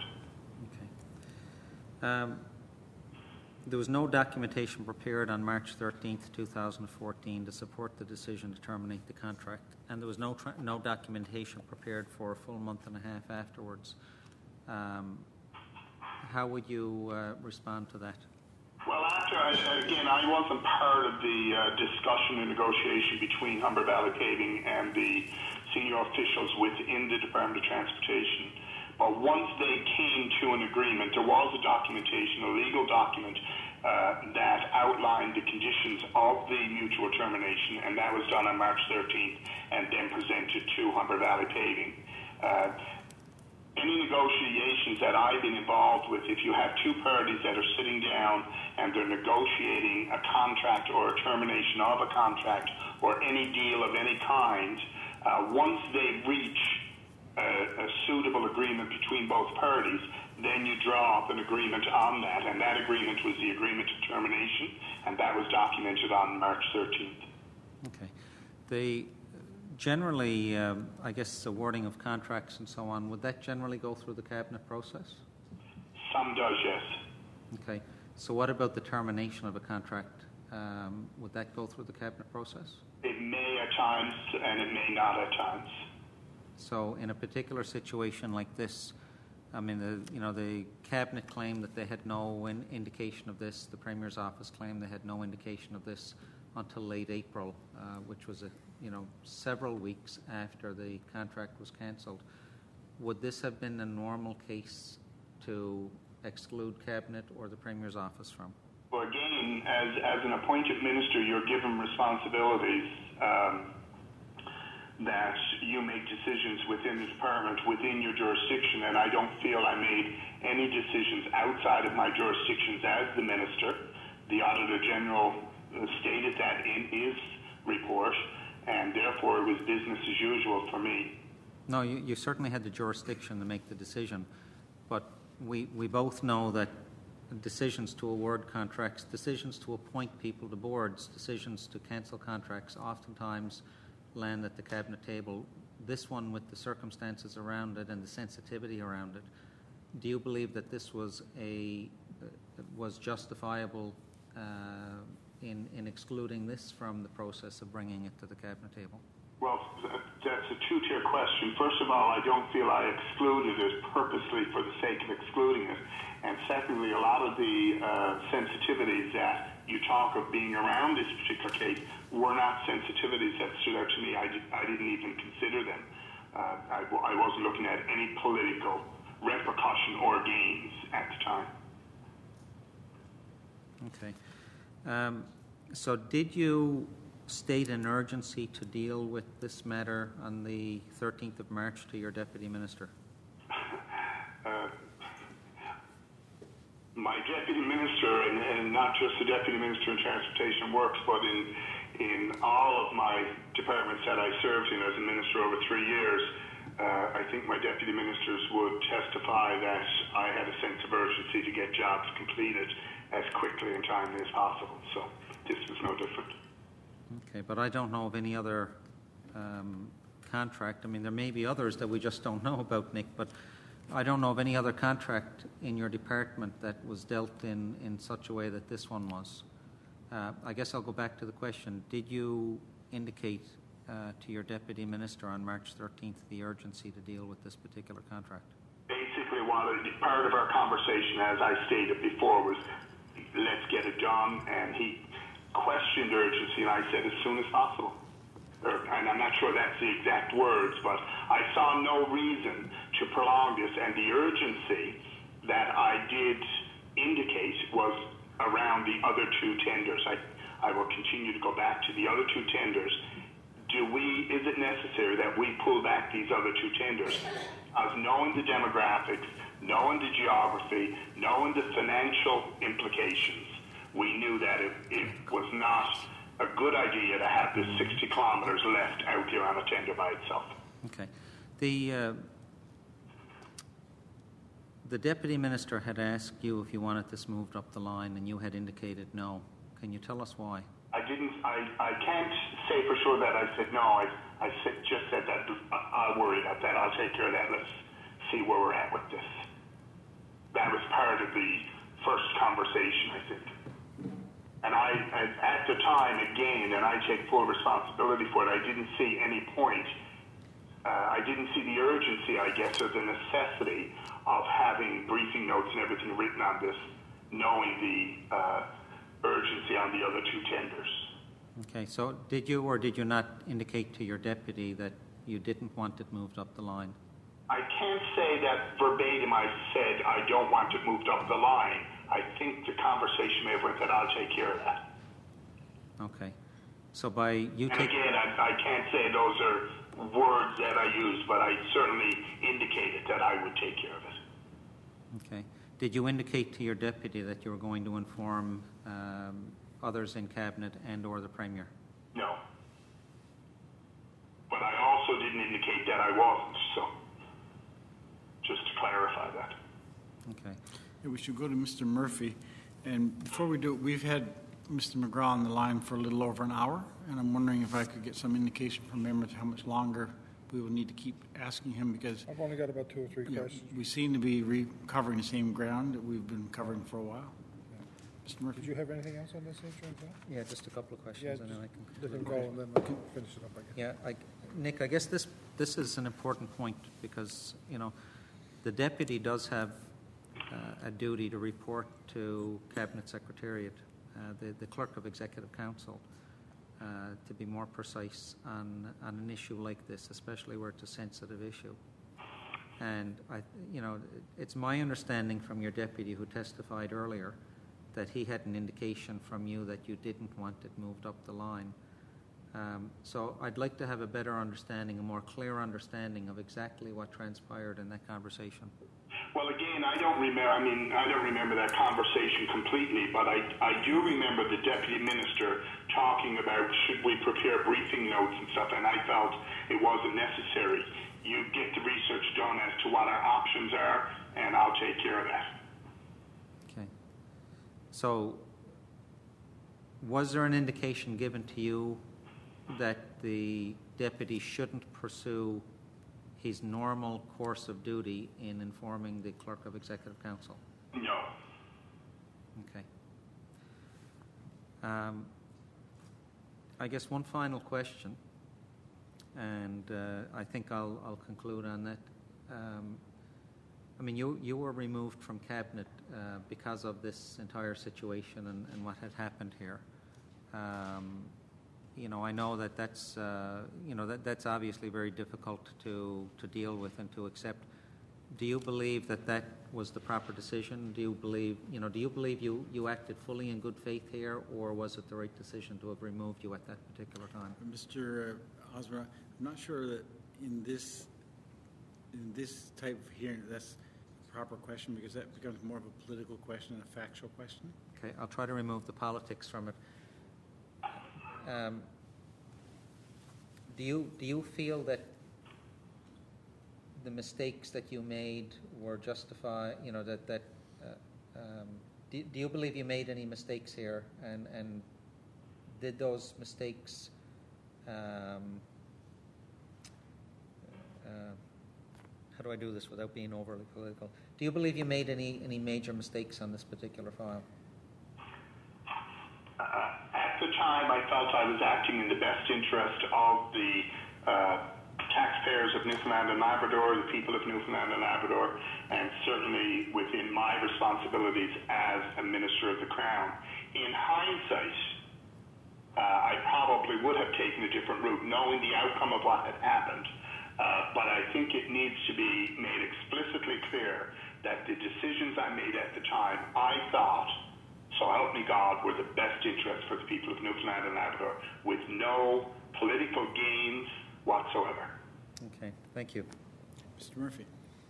Okay. Um, there was no documentation prepared on March thirteenth, two thousand fourteen to support the decision to terminate the contract, and there was no, tra- no documentation prepared for a full month and a half afterwards. Um, how would you uh, respond to that? Well, after, I, again, I wasn't part of the uh, discussion and negotiation between Humber Valley Paving and the senior officials within the Department of Transportation. But once they came to an agreement, there was a documentation, a legal document, uh, that outlined the conditions of the mutual termination, and that was done on March thirteenth and then presented to Humber Valley Paving. Uh, Any negotiations that I've been involved with, if you have two parties that are sitting down and they're negotiating a contract or a termination of a contract or any deal of any kind, uh, once they reach a, a suitable agreement between both parties, then you draw up an agreement on that, and that agreement was the agreement of termination, and that was documented on March thirteenth. Okay. The Generally, um, I guess awarding of contracts and so on, would that generally go through the Cabinet process? Some does, yes. Okay. So what about the termination of a contract? Um, would that go through the Cabinet process? It may at times, and it may not at times. So in a particular situation like this, I mean, the, you know, the Cabinet claimed that they had no in- indication of this. The Premier's office claimed they had no indication of this until late April, uh, which was a you know, several weeks after the contract was cancelled. Would this have been a normal case to exclude Cabinet or the Premier's office from? Well, again, as, as an appointed minister, you're given responsibilities um, that you make decisions within the department, within your jurisdiction, and I don't feel I made any decisions outside of my jurisdictions as the minister. The Auditor General stated that in his report, and therefore it was business as usual for me. No, you, you certainly had the jurisdiction to make the decision, but we, we both know that decisions to award contracts, decisions to appoint people to boards, decisions to cancel contracts oftentimes land at the Cabinet table. This one, with the circumstances around it and the sensitivity around it, do you believe that this was a uh, was justifiable uh, in, in excluding this from the process of bringing it to the Cabinet table? Well, that's a two-tier question. First of all, I don't feel I excluded it purposely for the sake of excluding it. And secondly, a lot of the uh, sensitivities that you talk of being around this particular case were not sensitivities that stood out to me. I, did, I didn't even consider them. Uh, I, I wasn't looking at any political repercussion or gains at the time. Okay. Um, so did you state an urgency to deal with this matter on the thirteenth of March to your Deputy Minister? Uh, my Deputy Minister, and, and not just the Deputy Minister in Transportation Works, but in, in all of my departments that I served in as a Minister over three years, uh, I think my Deputy Ministers would testify that I had a sense of urgency to get jobs completed as quickly and timely as possible. So this was no different. Okay, but I don't know of any other um, contract. I mean, there may be others that we just don't know about, Nick, but I don't know of any other contract in your department that was dealt in in such a way that this one was. Uh, I guess I'll go back to the question. Did you indicate uh, to your Deputy Minister on March thirteenth the urgency to deal with this particular contract? Basically, what part of our conversation, as I stated before, was let's get it done, and he questioned urgency, and I said as soon as possible. Or, and I'm not sure that's the exact words, but I saw no reason to prolong this, and the urgency that I did indicate was around the other two tenders. I, I will continue to go back to the other two tenders. do we, is it necessary that we pull back these other two tenders? As knowing the demographics, knowing the geography, knowing the financial implications, we knew that it, it was not a good idea to have this sixty kilometres left out there on a tender by itself. Okay. The, uh, the Deputy Minister had asked you if you wanted this moved up the line, and you had indicated no. Can you tell us why? I didn't, I, I can't say for sure that I said no. I, I said, just said that I'll worry about that. I'll take care of that. Let's see where we're at with this. That was part of the first conversation, I think. And I, at the time, again, and I take full responsibility for it, I didn't see any point. Uh, I didn't see the urgency, I guess, or the necessity of having briefing notes and everything written on this, knowing the uh, urgency on the other two tenders. Okay, so did you or did you not indicate to your deputy that you didn't want it moved up the line? I can't say that verbatim I said I don't want it moved up the line. I think the conversation may have went that I'll take care of that. Okay. So by you And take... again, I, I can't say those are words that I used, but I certainly indicated that I would take care of it. Okay. Did you indicate to your deputy that you were going to inform um, others in Cabinet and or the Premier? No. But I also didn't indicate that I wasn't, so just to clarify that. Okay. Yeah, we should go to Mister Murphy. And before we do it, we've had Mister McGraw on the line for a little over an hour, and I'm wondering if I could get some indication from members how much longer we will need to keep asking him, because I've only got about two or three yeah, questions. we seem to be recovering the same ground that we've been covering for a while. Mister Murphy? Did you have anything else on this issue? Yeah, just a couple of Yeah, questions, and just then I can let him conclude. go, and then we can finish it up, I guess. Yeah, I, Nick, I guess this this is an important point because, you know, the deputy does have uh, a duty to report to Cabinet Secretariat, uh, the, the Clerk of Executive Council, uh, to be more precise on, on an issue like this, especially where it's a sensitive issue. And, I, you know, it's my understanding from your deputy who testified earlier that he had an indication from you that you didn't want it moved up the line. Um, so I'd like to have a better understanding, a more clear understanding of exactly what transpired in that conversation. Well, again, I don't remember, I mean, I don't remember that conversation completely, but I, I do remember the Deputy Minister talking about should we prepare briefing notes and stuff, and I felt it wasn't necessary. You get the research done as to what our options are, and I'll take care of that. Okay. So was there an indication given to you that the deputy shouldn't pursue his normal course of duty in informing the Clerk of Executive Council? No. Okay. Um, I guess one final question, and uh, I think I'll, I'll conclude on that. Um, I mean, you, you were removed from Cabinet uh, because of this entire situation and, and what had happened here. Um, you know, I know that that's, uh, you know, that, that's obviously very difficult to, to deal with and to accept. Do you believe that that was the proper decision? Do you believe, you know, do you believe you, you acted fully in good faith here, or was it the right decision to have removed you at that particular time? Mister Osborne, I'm not sure that in this in this type of hearing that's the proper question, because that becomes more of a political question than a factual question. Okay, I'll try to remove the politics from it. Um, do you do you feel that the mistakes that you made were justified? You know that that. Uh, um, do, do you believe you made any mistakes here, and and did those mistakes? Um, uh, how do I do this without being overly political? Do you believe you made any any major mistakes on this particular file? Uh, at the time, I felt I was acting in the best interest of the uh, taxpayers of Newfoundland and Labrador, the people of Newfoundland and Labrador, and certainly within my responsibilities as a Minister of the Crown. In hindsight, uh, I probably would have taken a different route, knowing the outcome of what had happened. Uh, but I think it needs to be made explicitly clear that the decisions I made at the time, I thought, so help me God, were the best interest for the people of Newfoundland and Labrador, with no political gains whatsoever. Okay, thank you. Mister Murphy.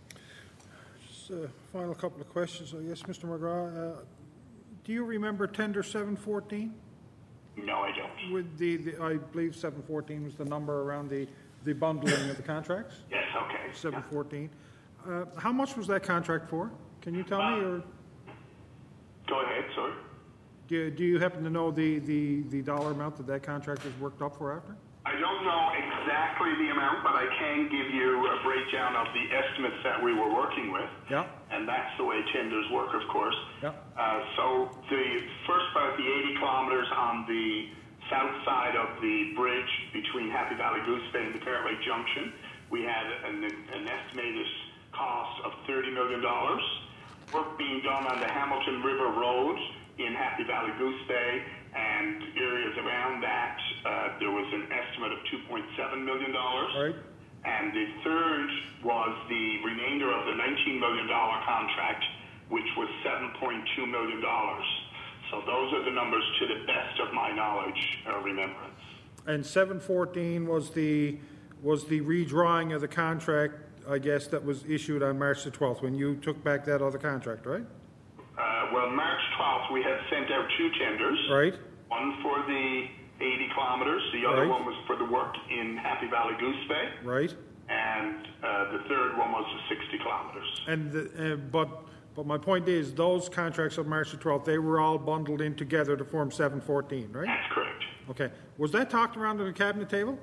Just a final couple of questions, I guess, Mister McGrath. Uh, do you remember tender seven fourteen? No, I don't. With the, the, I believe seven fourteen was the number around the, the bundling of the contracts? Yes, okay. seven fourteen. Uh, how much was that contract for? Can you tell me, or Go ahead, sorry. do you, do you happen to know the, the, the dollar amount that that contract was worked up for after? I don't know exactly the amount, but I can give you a breakdown of the estimates that we were working with. Yeah. And that's the way tenders work, of course. Yeah. Uh, so the first part, the eighty kilometers on the south side of the bridge between Happy Valley Goose Bay and the Parrot Lake Junction, we had an, an estimated cost of thirty million dollars. Work being done on the Hamilton River Road in Happy Valley Goose Bay and areas around that, uh, there was an estimate of two point seven million dollars. Right. And the third was the remainder of the nineteen million dollars contract, which was seven point two million dollars. So those are the numbers to the best of my knowledge or remembrance. And seven fourteen was the, was the redrawing of the contract, I guess, that was issued on March the twelfth, when you took back that other contract, right? Uh, well, March twelfth, we had sent out two tenders. Right. One for the eighty kilometers. The other Right. one was for the work in Happy Valley Goose Bay. Right. And uh, the third one was the sixty kilometers. And, the, uh, but, but my point is, those contracts of March the twelfth, they were all bundled in together to form seven fourteen, right? That's correct. Okay. Was that talked around at the cabinet table?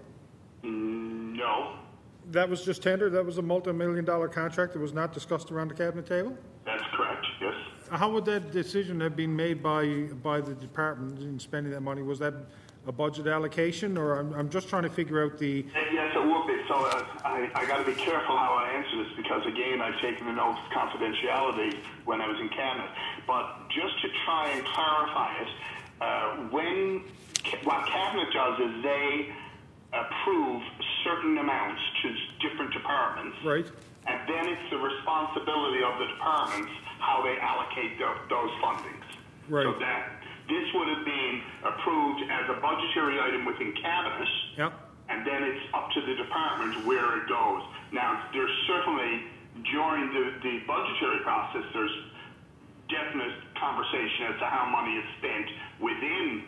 Mm, no, That was just tender? That was a multi-million dollar contract that was not discussed around the cabinet table? that's correct, yes. How would that decision have been made by, by the department in spending that money? Was that a budget allocation, or I'm, I'm just trying to figure out the... Yes, it would be. So uh, I, I got to be careful how I answer this because, again, I've taken an oath of confidentiality when I was in cabinet. But just to try and clarify it, uh, when what cabinet does is they approve certain amounts to different departments. Right. And then it's the responsibility of the departments how they allocate the, those fundings. Right. So that this would have been approved as a budgetary item within cabinet, Yeah. and then it's up to the department where it goes. Now, there's certainly, during the, the budgetary process, there's definite conversation as to how money is spent within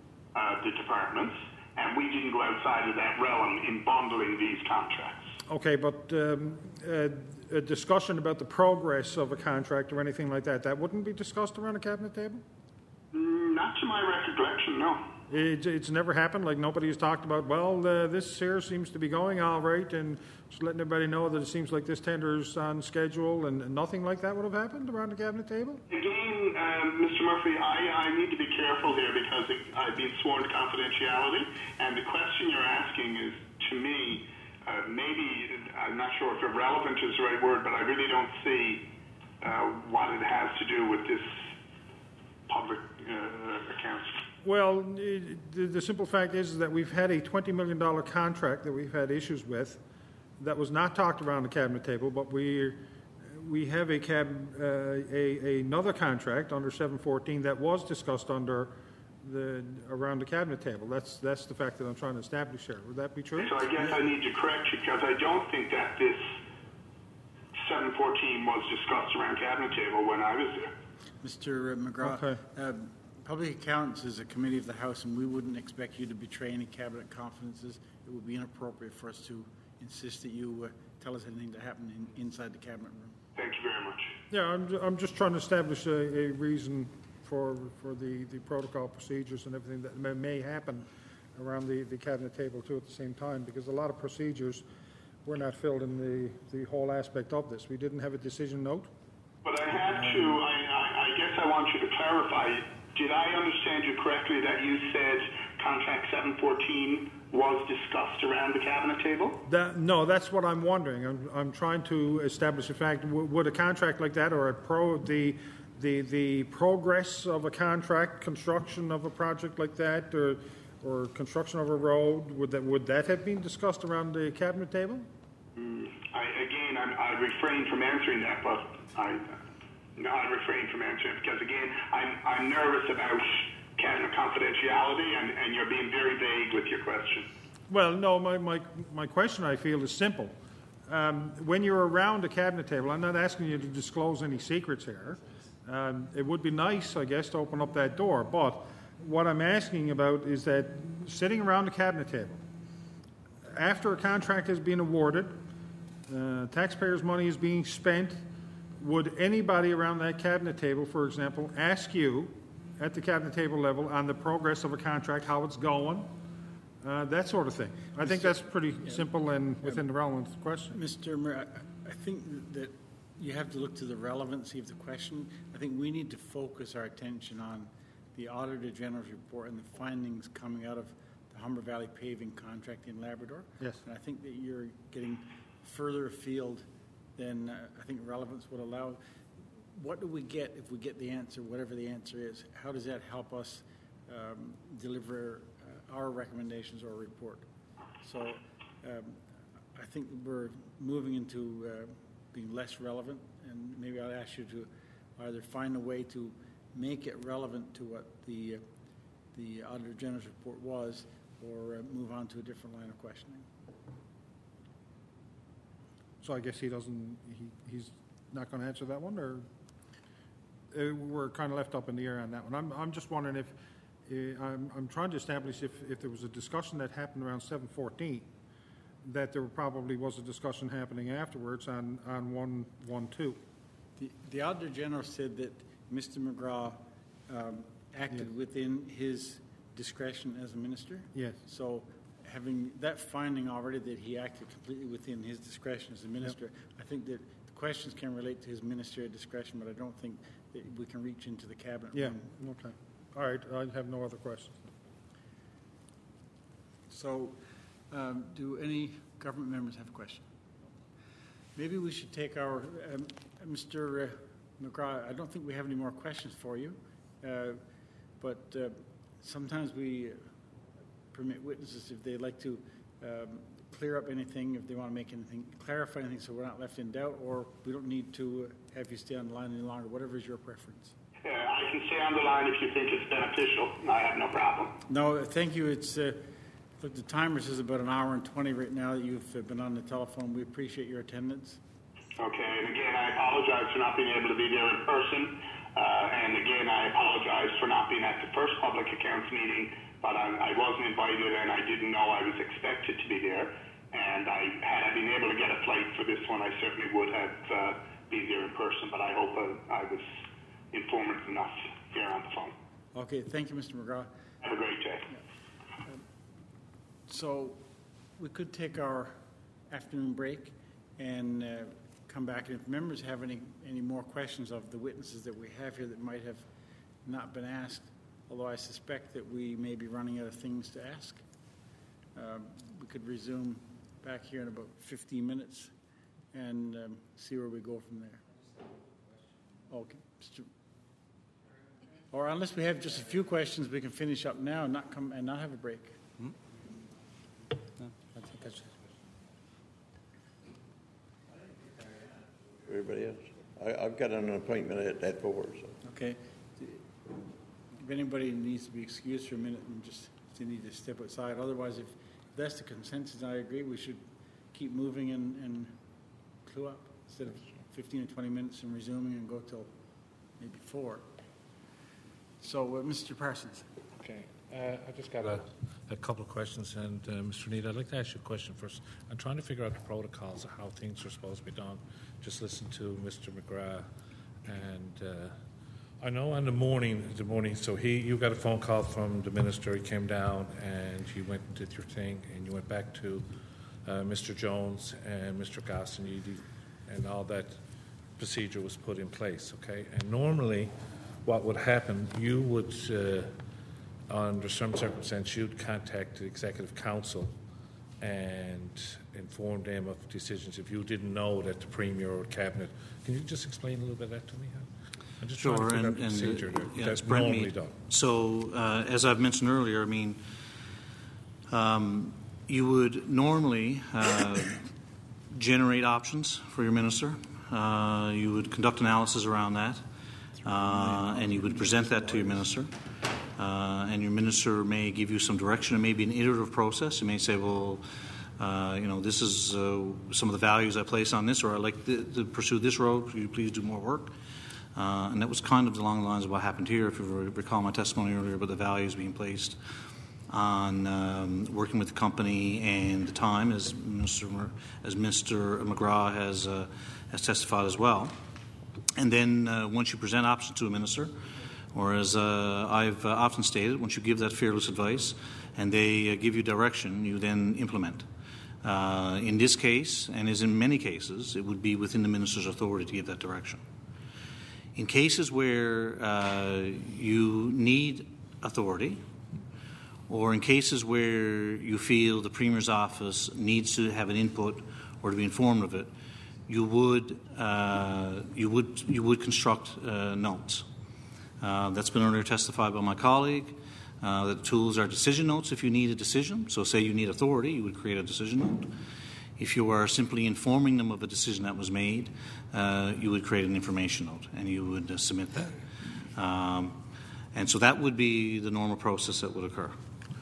uh, the departments, and we didn't go outside of that realm in bundling these contracts. Okay, but um, uh, a discussion about the progress of a contract or anything like that, that wouldn't be discussed around a cabinet table? Mm, Not to my recollection, no. It, it's never happened, like nobody's talked about, well, uh, this here seems to be going all right, and just letting everybody know that it seems like this tender's on schedule, and, and nothing like that would have happened around the cabinet table? Again, um, Mister Murphy, I, I need to be careful here because it, I've been sworn to confidentiality, and the question you're asking is, to me, uh, maybe, I'm not sure if irrelevant is the right word, but I really don't see uh, what it has to do with this public uh, account. Well, it, the, the simple fact is that we've had a twenty million dollars contract that we've had issues with that was not talked around the cabinet table, but we we have a cab, uh, a, a, another contract under seven fourteen that was discussed under the around the cabinet table. That's that's the fact that I'm trying to establish here. Would that be true? So I guess I need to correct you because I don't think that this seven fourteen was discussed around cabinet table when I was there. Mister McGrath, Okay. uh, Public Accounts is a committee of the House, and we wouldn't expect you to betray any cabinet confidences. It would be inappropriate for us to insist that you uh, tell us anything that happened in, inside the cabinet room. Thank you very much. Yeah, I'm, ju- I'm just trying to establish a, a reason for for the, the protocol procedures and everything that may, may happen around the, the cabinet table too at the same time, because a lot of procedures were not filled in the, the whole aspect of this. We didn't have a decision note. But I had to, I, I, I guess I want you to clarify, did I understand you correctly that you said contract seven fourteen was discussed around the cabinet table? That, no, that's what I'm wondering. I'm, I'm trying to establish the fact, w- would a contract like that or a pro, the, the, the progress of a contract, construction of a project like that, or, or construction of a road, would that, would that have been discussed around the cabinet table? Mm, I, again, I'm, I refrain from answering that, but I, No, I refrain from answering because, again, I'm, I'm nervous about cabinet confidentiality, and, and you're being very vague with your question. Well, no, my, my, my question, I feel, is simple. Um, when you're around a cabinet table, I'm not asking you to disclose any secrets here. Um, it would be nice, I guess, to open up that door. But what I'm asking about is that sitting around the cabinet table, after a contract has been awarded, uh, taxpayers' money is being spent, would anybody around that cabinet table, for example, ask you at the cabinet table level on the progress of a contract, how it's going, uh, that sort of thing? I think that's pretty yeah. simple and within the relevant question. Mister Mayor, I, I think that you have to look to the relevancy of the question. I think we need to focus our attention on the Auditor General's report and the findings coming out of the Humber Valley paving contract in Labrador. Yes. And I think that you're getting further afield than uh, I think relevance would allow. What do we get if we get the answer, whatever the answer is? How does that help us um, deliver uh, our recommendations or report? So um, I think we're moving into uh, being less relevant, and maybe I'll ask you to either find a way to make it relevant to what the uh, the Auditor General's report was, or uh, move on to a different line of questioning. So I guess he doesn't, he, he's not going to answer that one, or uh, we're kind of left up in the air on that one. I'm, I'm just wondering if, uh, I'm, I'm trying to establish if, if there was a discussion that happened around seven fourteen, that there probably was a discussion happening afterwards on, on one one two. The, the Auditor General said that Mister McGrath um, acted yes. within his discretion as a minister. Yes. So having that finding already that he acted completely within his discretion as a minister, yep. I think that the questions can relate to his ministerial discretion, but I don't think that we can reach into the cabinet yeah. room. Okay. All right. I have no other questions. So um, do any government members have a question? Maybe we should take our, um, Mister Uh, McGrath, I don't think we have any more questions for you, uh, but uh, sometimes we permit witnesses if they'd like to um, clear up anything, if they want to make anything, clarify anything so we're not left in doubt, or we don't need to have you stay on the line any longer, whatever is your preference. Uh, I can stay on the line if you think it's beneficial. I have no problem. No, thank you. It's uh, look, the timer says about an hour and twenty right now that you've uh, been on the telephone. We appreciate your attendance. Okay, and again, I apologize for not being able to be there in person, uh, and again, I apologize for not being at the first public accounts meeting, but I, I wasn't invited and I didn't know I was expected to be there, and I, had I been able to get a flight for this one, I certainly would have uh, been there in person, but I hope I, I was informative enough here on the phone. Okay, thank you, Mister McGrath. Have a great day. Yeah. Um, so we could take our afternoon break and uh, come back, and if members have any, any more questions of the witnesses that we have here that might have not been asked, although I suspect that we may be running out of things to ask, um, we could resume back here in about fifteen minutes and um, see where we go from there. Okay. Mister Or unless we have just a few questions, we can finish up now and not come and not have a break. Hmm? No, I think that's Everybody else? I, I've got an appointment at, at four. So. Okay. If anybody needs to be excused for a minute and just they need to step outside. Otherwise, if, if that's the consensus, I agree, we should keep moving and, and clue up instead of fifteen or twenty minutes and resuming and go till maybe four. So, uh, Mister Parsons. Okay. Uh, I just got a, a couple of questions, and uh, Mister Need, I'd like to ask you a question first. I'm trying to figure out the protocols of how things are supposed to be done. Just listen to Mister McGrath, and uh, I know on the morning, the morning. So he, you got a phone call from the minister. He came down, and you went and did your thing, and you went back to uh, Mister Jones and Mister Goss, and, you, and all that procedure was put in place. Okay, and normally, what would happen, you would. Uh, Under some circumstance, you'd contact the Executive Council and inform them of decisions if you didn't know that the Premier or Cabinet. Can you just explain a little bit of that to me? I'm just sure, trying to figure and, out the and procedure uh, yeah, that's Brent normally Mead. done. So, uh, as I've mentioned earlier, I mean, um, you would normally uh, generate options for your minister. Uh, you would conduct analysis around that. uh, and you would present that to your minister. Uh, and your minister may give you some direction. It may be an iterative process. You may say, well, uh, you know, this is uh, some of the values I place on this, or I'd like to, to pursue this road. Could you please do more work? Uh, and that was kind of along the lines of what happened here, if you recall my testimony earlier about the values being placed on um, working with the company and the time, as Mister Mer- as Mister McGrath has uh, has testified as well. And then uh, once you present options to a minister, or as uh, I've uh, often stated, once you give that fearless advice and they uh, give you direction, you then implement. Uh, in this case, and as in many cases, it would be within the minister's authority to give that direction. In cases where uh, you need authority, or in cases where you feel the Premier's office needs to have an input or to be informed of it, you would uh, you would you would construct uh, notes. Uh, that's been earlier testified by my colleague. Uh, the tools are decision notes if you need a decision. So say you need authority, you would create a decision note. If you are simply informing them of a decision that was made, uh, you would create an information note and you would uh, submit that. Um, and so that would be the normal process that would occur.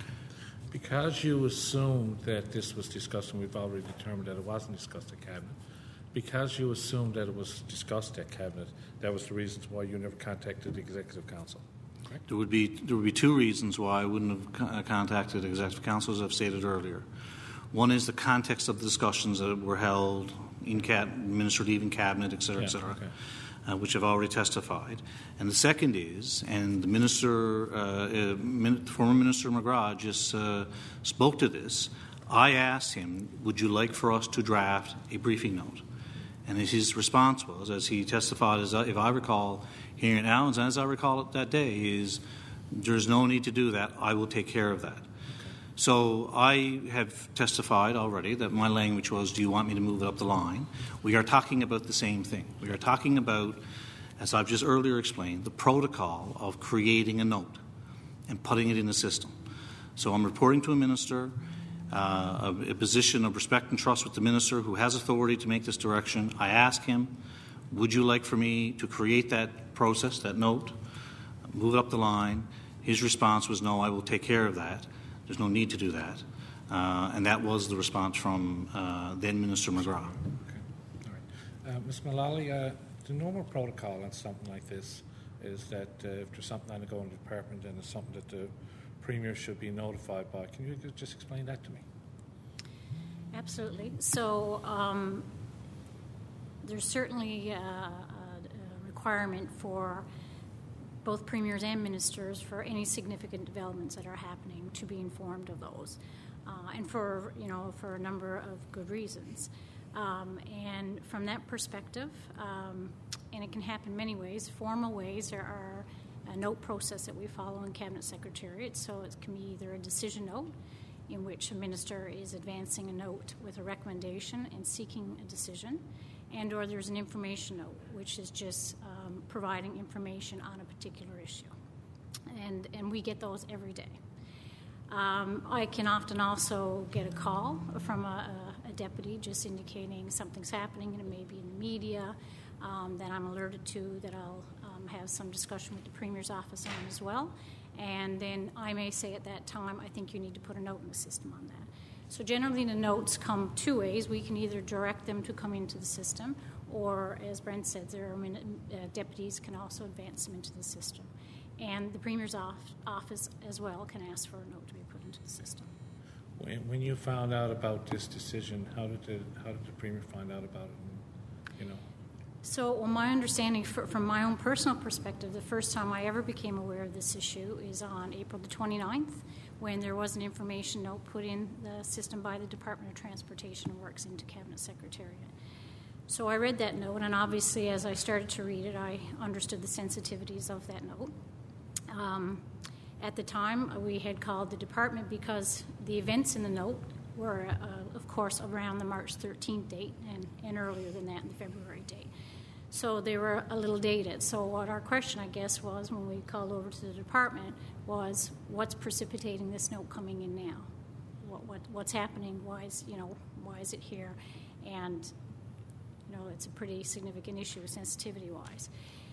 Because you assumed that this was discussed, and we've already determined that it wasn't discussed at Cabinet, because you assumed that it was discussed at Cabinet, that was the reasons why you never contacted the Executive Council, correct? There would be there would be two reasons why I wouldn't have co- contacted the Executive Council, as I've stated earlier. One is the context of the discussions that were held in cab- Minister leaving Cabinet, et cetera, Yeah, et cetera, okay. uh, which I've already testified. And the second is, and the Minister, uh, uh, Min- former Minister McGrath just uh, spoke to this, I asked him, would you like for us to draft a briefing note? And his response was, as he testified, as I, if I recall hearing it now, and as I recall it that day, is there's no need to do that. I will take care of that. Okay. So I have testified already that my language was, do you want me to move it up the line? We are talking about the same thing. We are talking about, as I've just earlier explained, the protocol of creating a note and putting it in the system. So I'm reporting to a minister, Uh, a, a position of respect and trust with the minister who has authority to make this direction. I ask him, would you like for me to create that process, that note, move it up the line? His response was, no, I will take care of that. There's no need to do that. Uh, and that was the response from uh, then Minister McGrath. Okay. All right. Uh, Miz Mullally, uh, the normal protocol on something like this is that uh, if there's something on the go in the department and it's something that the Premier should be notified by. Can you just explain that to me? Absolutely. So um, there's certainly a, a requirement for both premiers and ministers for any significant developments that are happening to be informed of those, uh, and for you know for a number of good reasons. Um, and from that perspective, um, and it can happen many ways. Formal ways there are a note process that we follow in Cabinet Secretariat, so it can be either a decision note in which a minister is advancing a note with a recommendation and seeking a decision, and or there's an information note, which is just um, providing information on a particular issue. And, and we get those every day. Um, I can often also get a call from a, a deputy just indicating something's happening, and it may be in the media, um, that I'm alerted to, that I'll um, have some discussion with the Premier's office on as well. And then I may say at that time, I think you need to put a note in the system on that. So generally the notes come two ways. We can either direct them to come into the system, or, as Brent said, there are min- uh, deputies can also advance them into the system. And the Premier's off- office as well can ask for a note to be put into the system. When, when you found out about this decision, how did the, how did the Premier find out about it? You know. So, well, my understanding for, from my own personal perspective, the first time I ever became aware of this issue is on April the twenty-ninth, when there was an information note put in the system by the Department of Transportation and Works into Cabinet Secretariat. So I read that note, and obviously as I started to read it, I understood the sensitivities of that note. Um, at the time, we had called the department because the events in the note were, uh, of course, around the March thirteenth date and, and earlier than that in the February date. So they were a little dated. So what our question, I guess, was when we called over to the department was, what's precipitating this note coming in now? What, what what's happening? Why is you know why is it here? And you know it's a pretty significant issue, sensitivity-wise.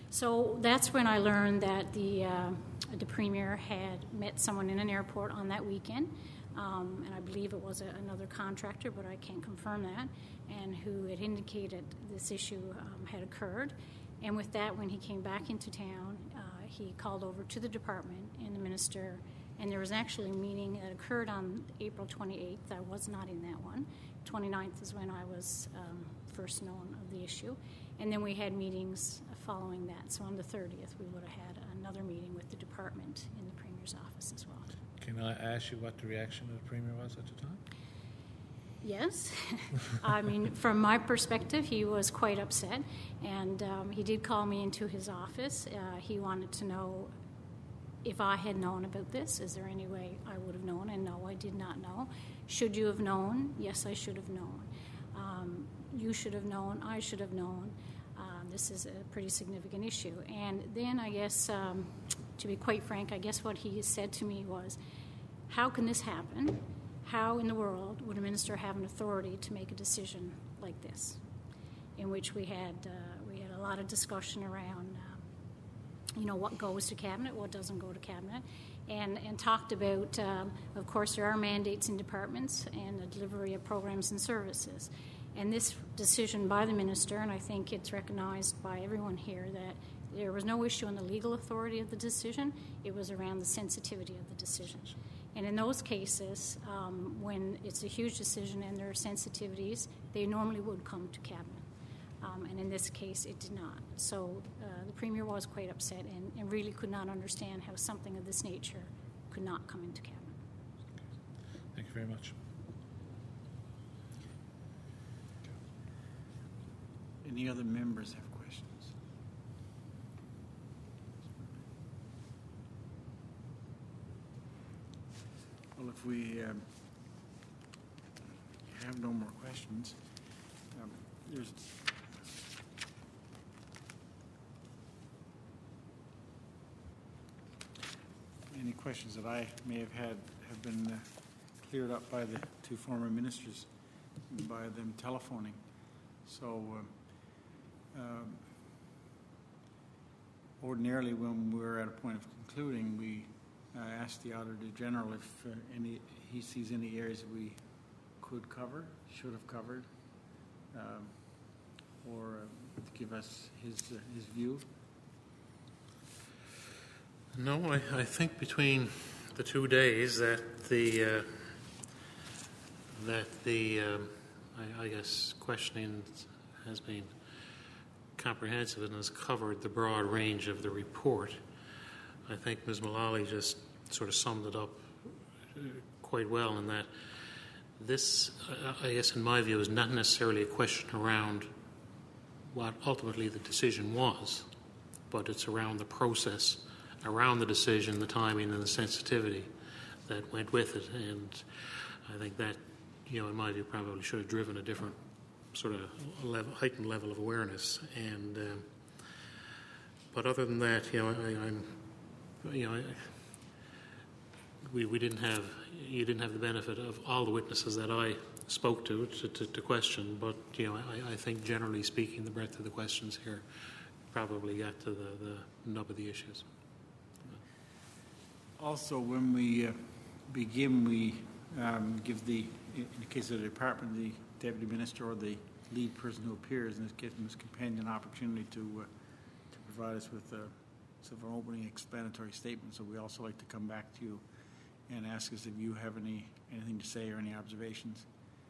So that's when I learned that the, uh, the Premier had met someone in an airport on that weekend, um, and I believe it was a, another contractor, but I can't confirm that, and who had indicated this issue um, had occurred. And with that, when he came back into town, uh, he called over to the department and the minister, and there was actually a meeting that occurred on April twenty-eighth. I was not in that one. twenty-ninth is when I was um, first known of the issue. And then we had meetings following that. So on the thirtieth, we would have had another meeting with the department in the Premier's office as well. Can I ask you what the reaction of the Premier was at the time? Yes. I mean, from my perspective, he was quite upset. And um, he did call me into his office. Uh, he wanted to know if I had known about this. Is there any way I would have known? And no, I did not know. Should you have known? Yes, I should have known. Um, you should have known. I should have known. Uh, this is a pretty significant issue. And then I guess, um, to be quite frank, I guess what he said to me was, how can this happen? How in the world would a minister have an authority to make a decision like this? In which we had uh, we had a lot of discussion around, uh, you know, what goes to cabinet, what doesn't go to cabinet, and and talked about, um, of course, there are mandates in departments and the delivery of programs and services. And this decision by the minister, and I think it's recognized by everyone here, that there was no issue in the legal authority of the decision. It was around the sensitivity of the decision. And in those cases, um, when it's a huge decision and there are sensitivities, they normally would come to cabinet. Um, and in this case, it did not. So uh, the Premier was quite upset and, and really could not understand how something of this nature could not come into cabinet. Thank you very much. Any other members have questions? Well, if we um, have no more questions, um, there's any questions that I may have had have been uh, cleared up by the two former ministers by them telephoning. So um, um, ordinarily, when we're at a point of concluding, we uh, ask the Auditor General if uh, any he sees any areas that we could cover, should have covered, um, or uh, give us his uh, his view. No, I, I think between the two days that the uh, that the um, I, I guess questioning has been comprehensive and has covered the broad range of the report. I think Miz Mullally just sort of summed it up quite well in that this, I guess in my view, is not necessarily a question around what ultimately the decision was, but it's around the process, around the decision, the timing and the sensitivity that went with it. And I think that, you know, in my view, probably should have driven a different sort of level, heightened level of awareness. And um, but other than that, you know, I, I'm, you know, I, we we didn't have you didn't have the benefit of all the witnesses that I spoke to to, to, to question. But you know, I, I think generally speaking, the breadth of the questions here probably got to the, the nub of the issues. Also, when we uh, begin, we um, give the, in the case of the department, the deputy minister or the lead person who appears, in this case, Miz Companion, opportunity to uh, to provide us with a sort of an opening explanatory statement. So we also like to come back to you and ask us if you have any anything to say or any observations.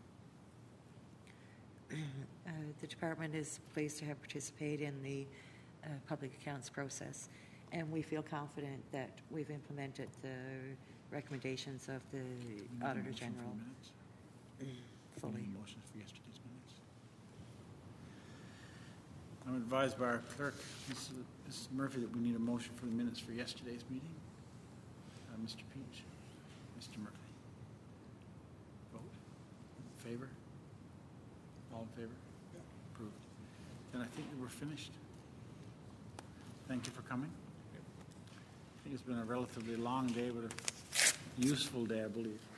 Uh, the department is pleased to have participated in the uh, public accounts process, and we feel confident that we've implemented the recommendations of the Any Auditor motion for General minutes? fully. Any motions for yesterday's minutes? I'm advised by our clerk, Missus Murphy, that we need a motion for the minutes for yesterday's meeting. Uh, Mister Peach, Mister Murphy. Vote. In favor? All in favor? Yeah. Approved. Then I think that we're finished. Thank you for coming. I think it's been a relatively long day, but a useful day, I believe.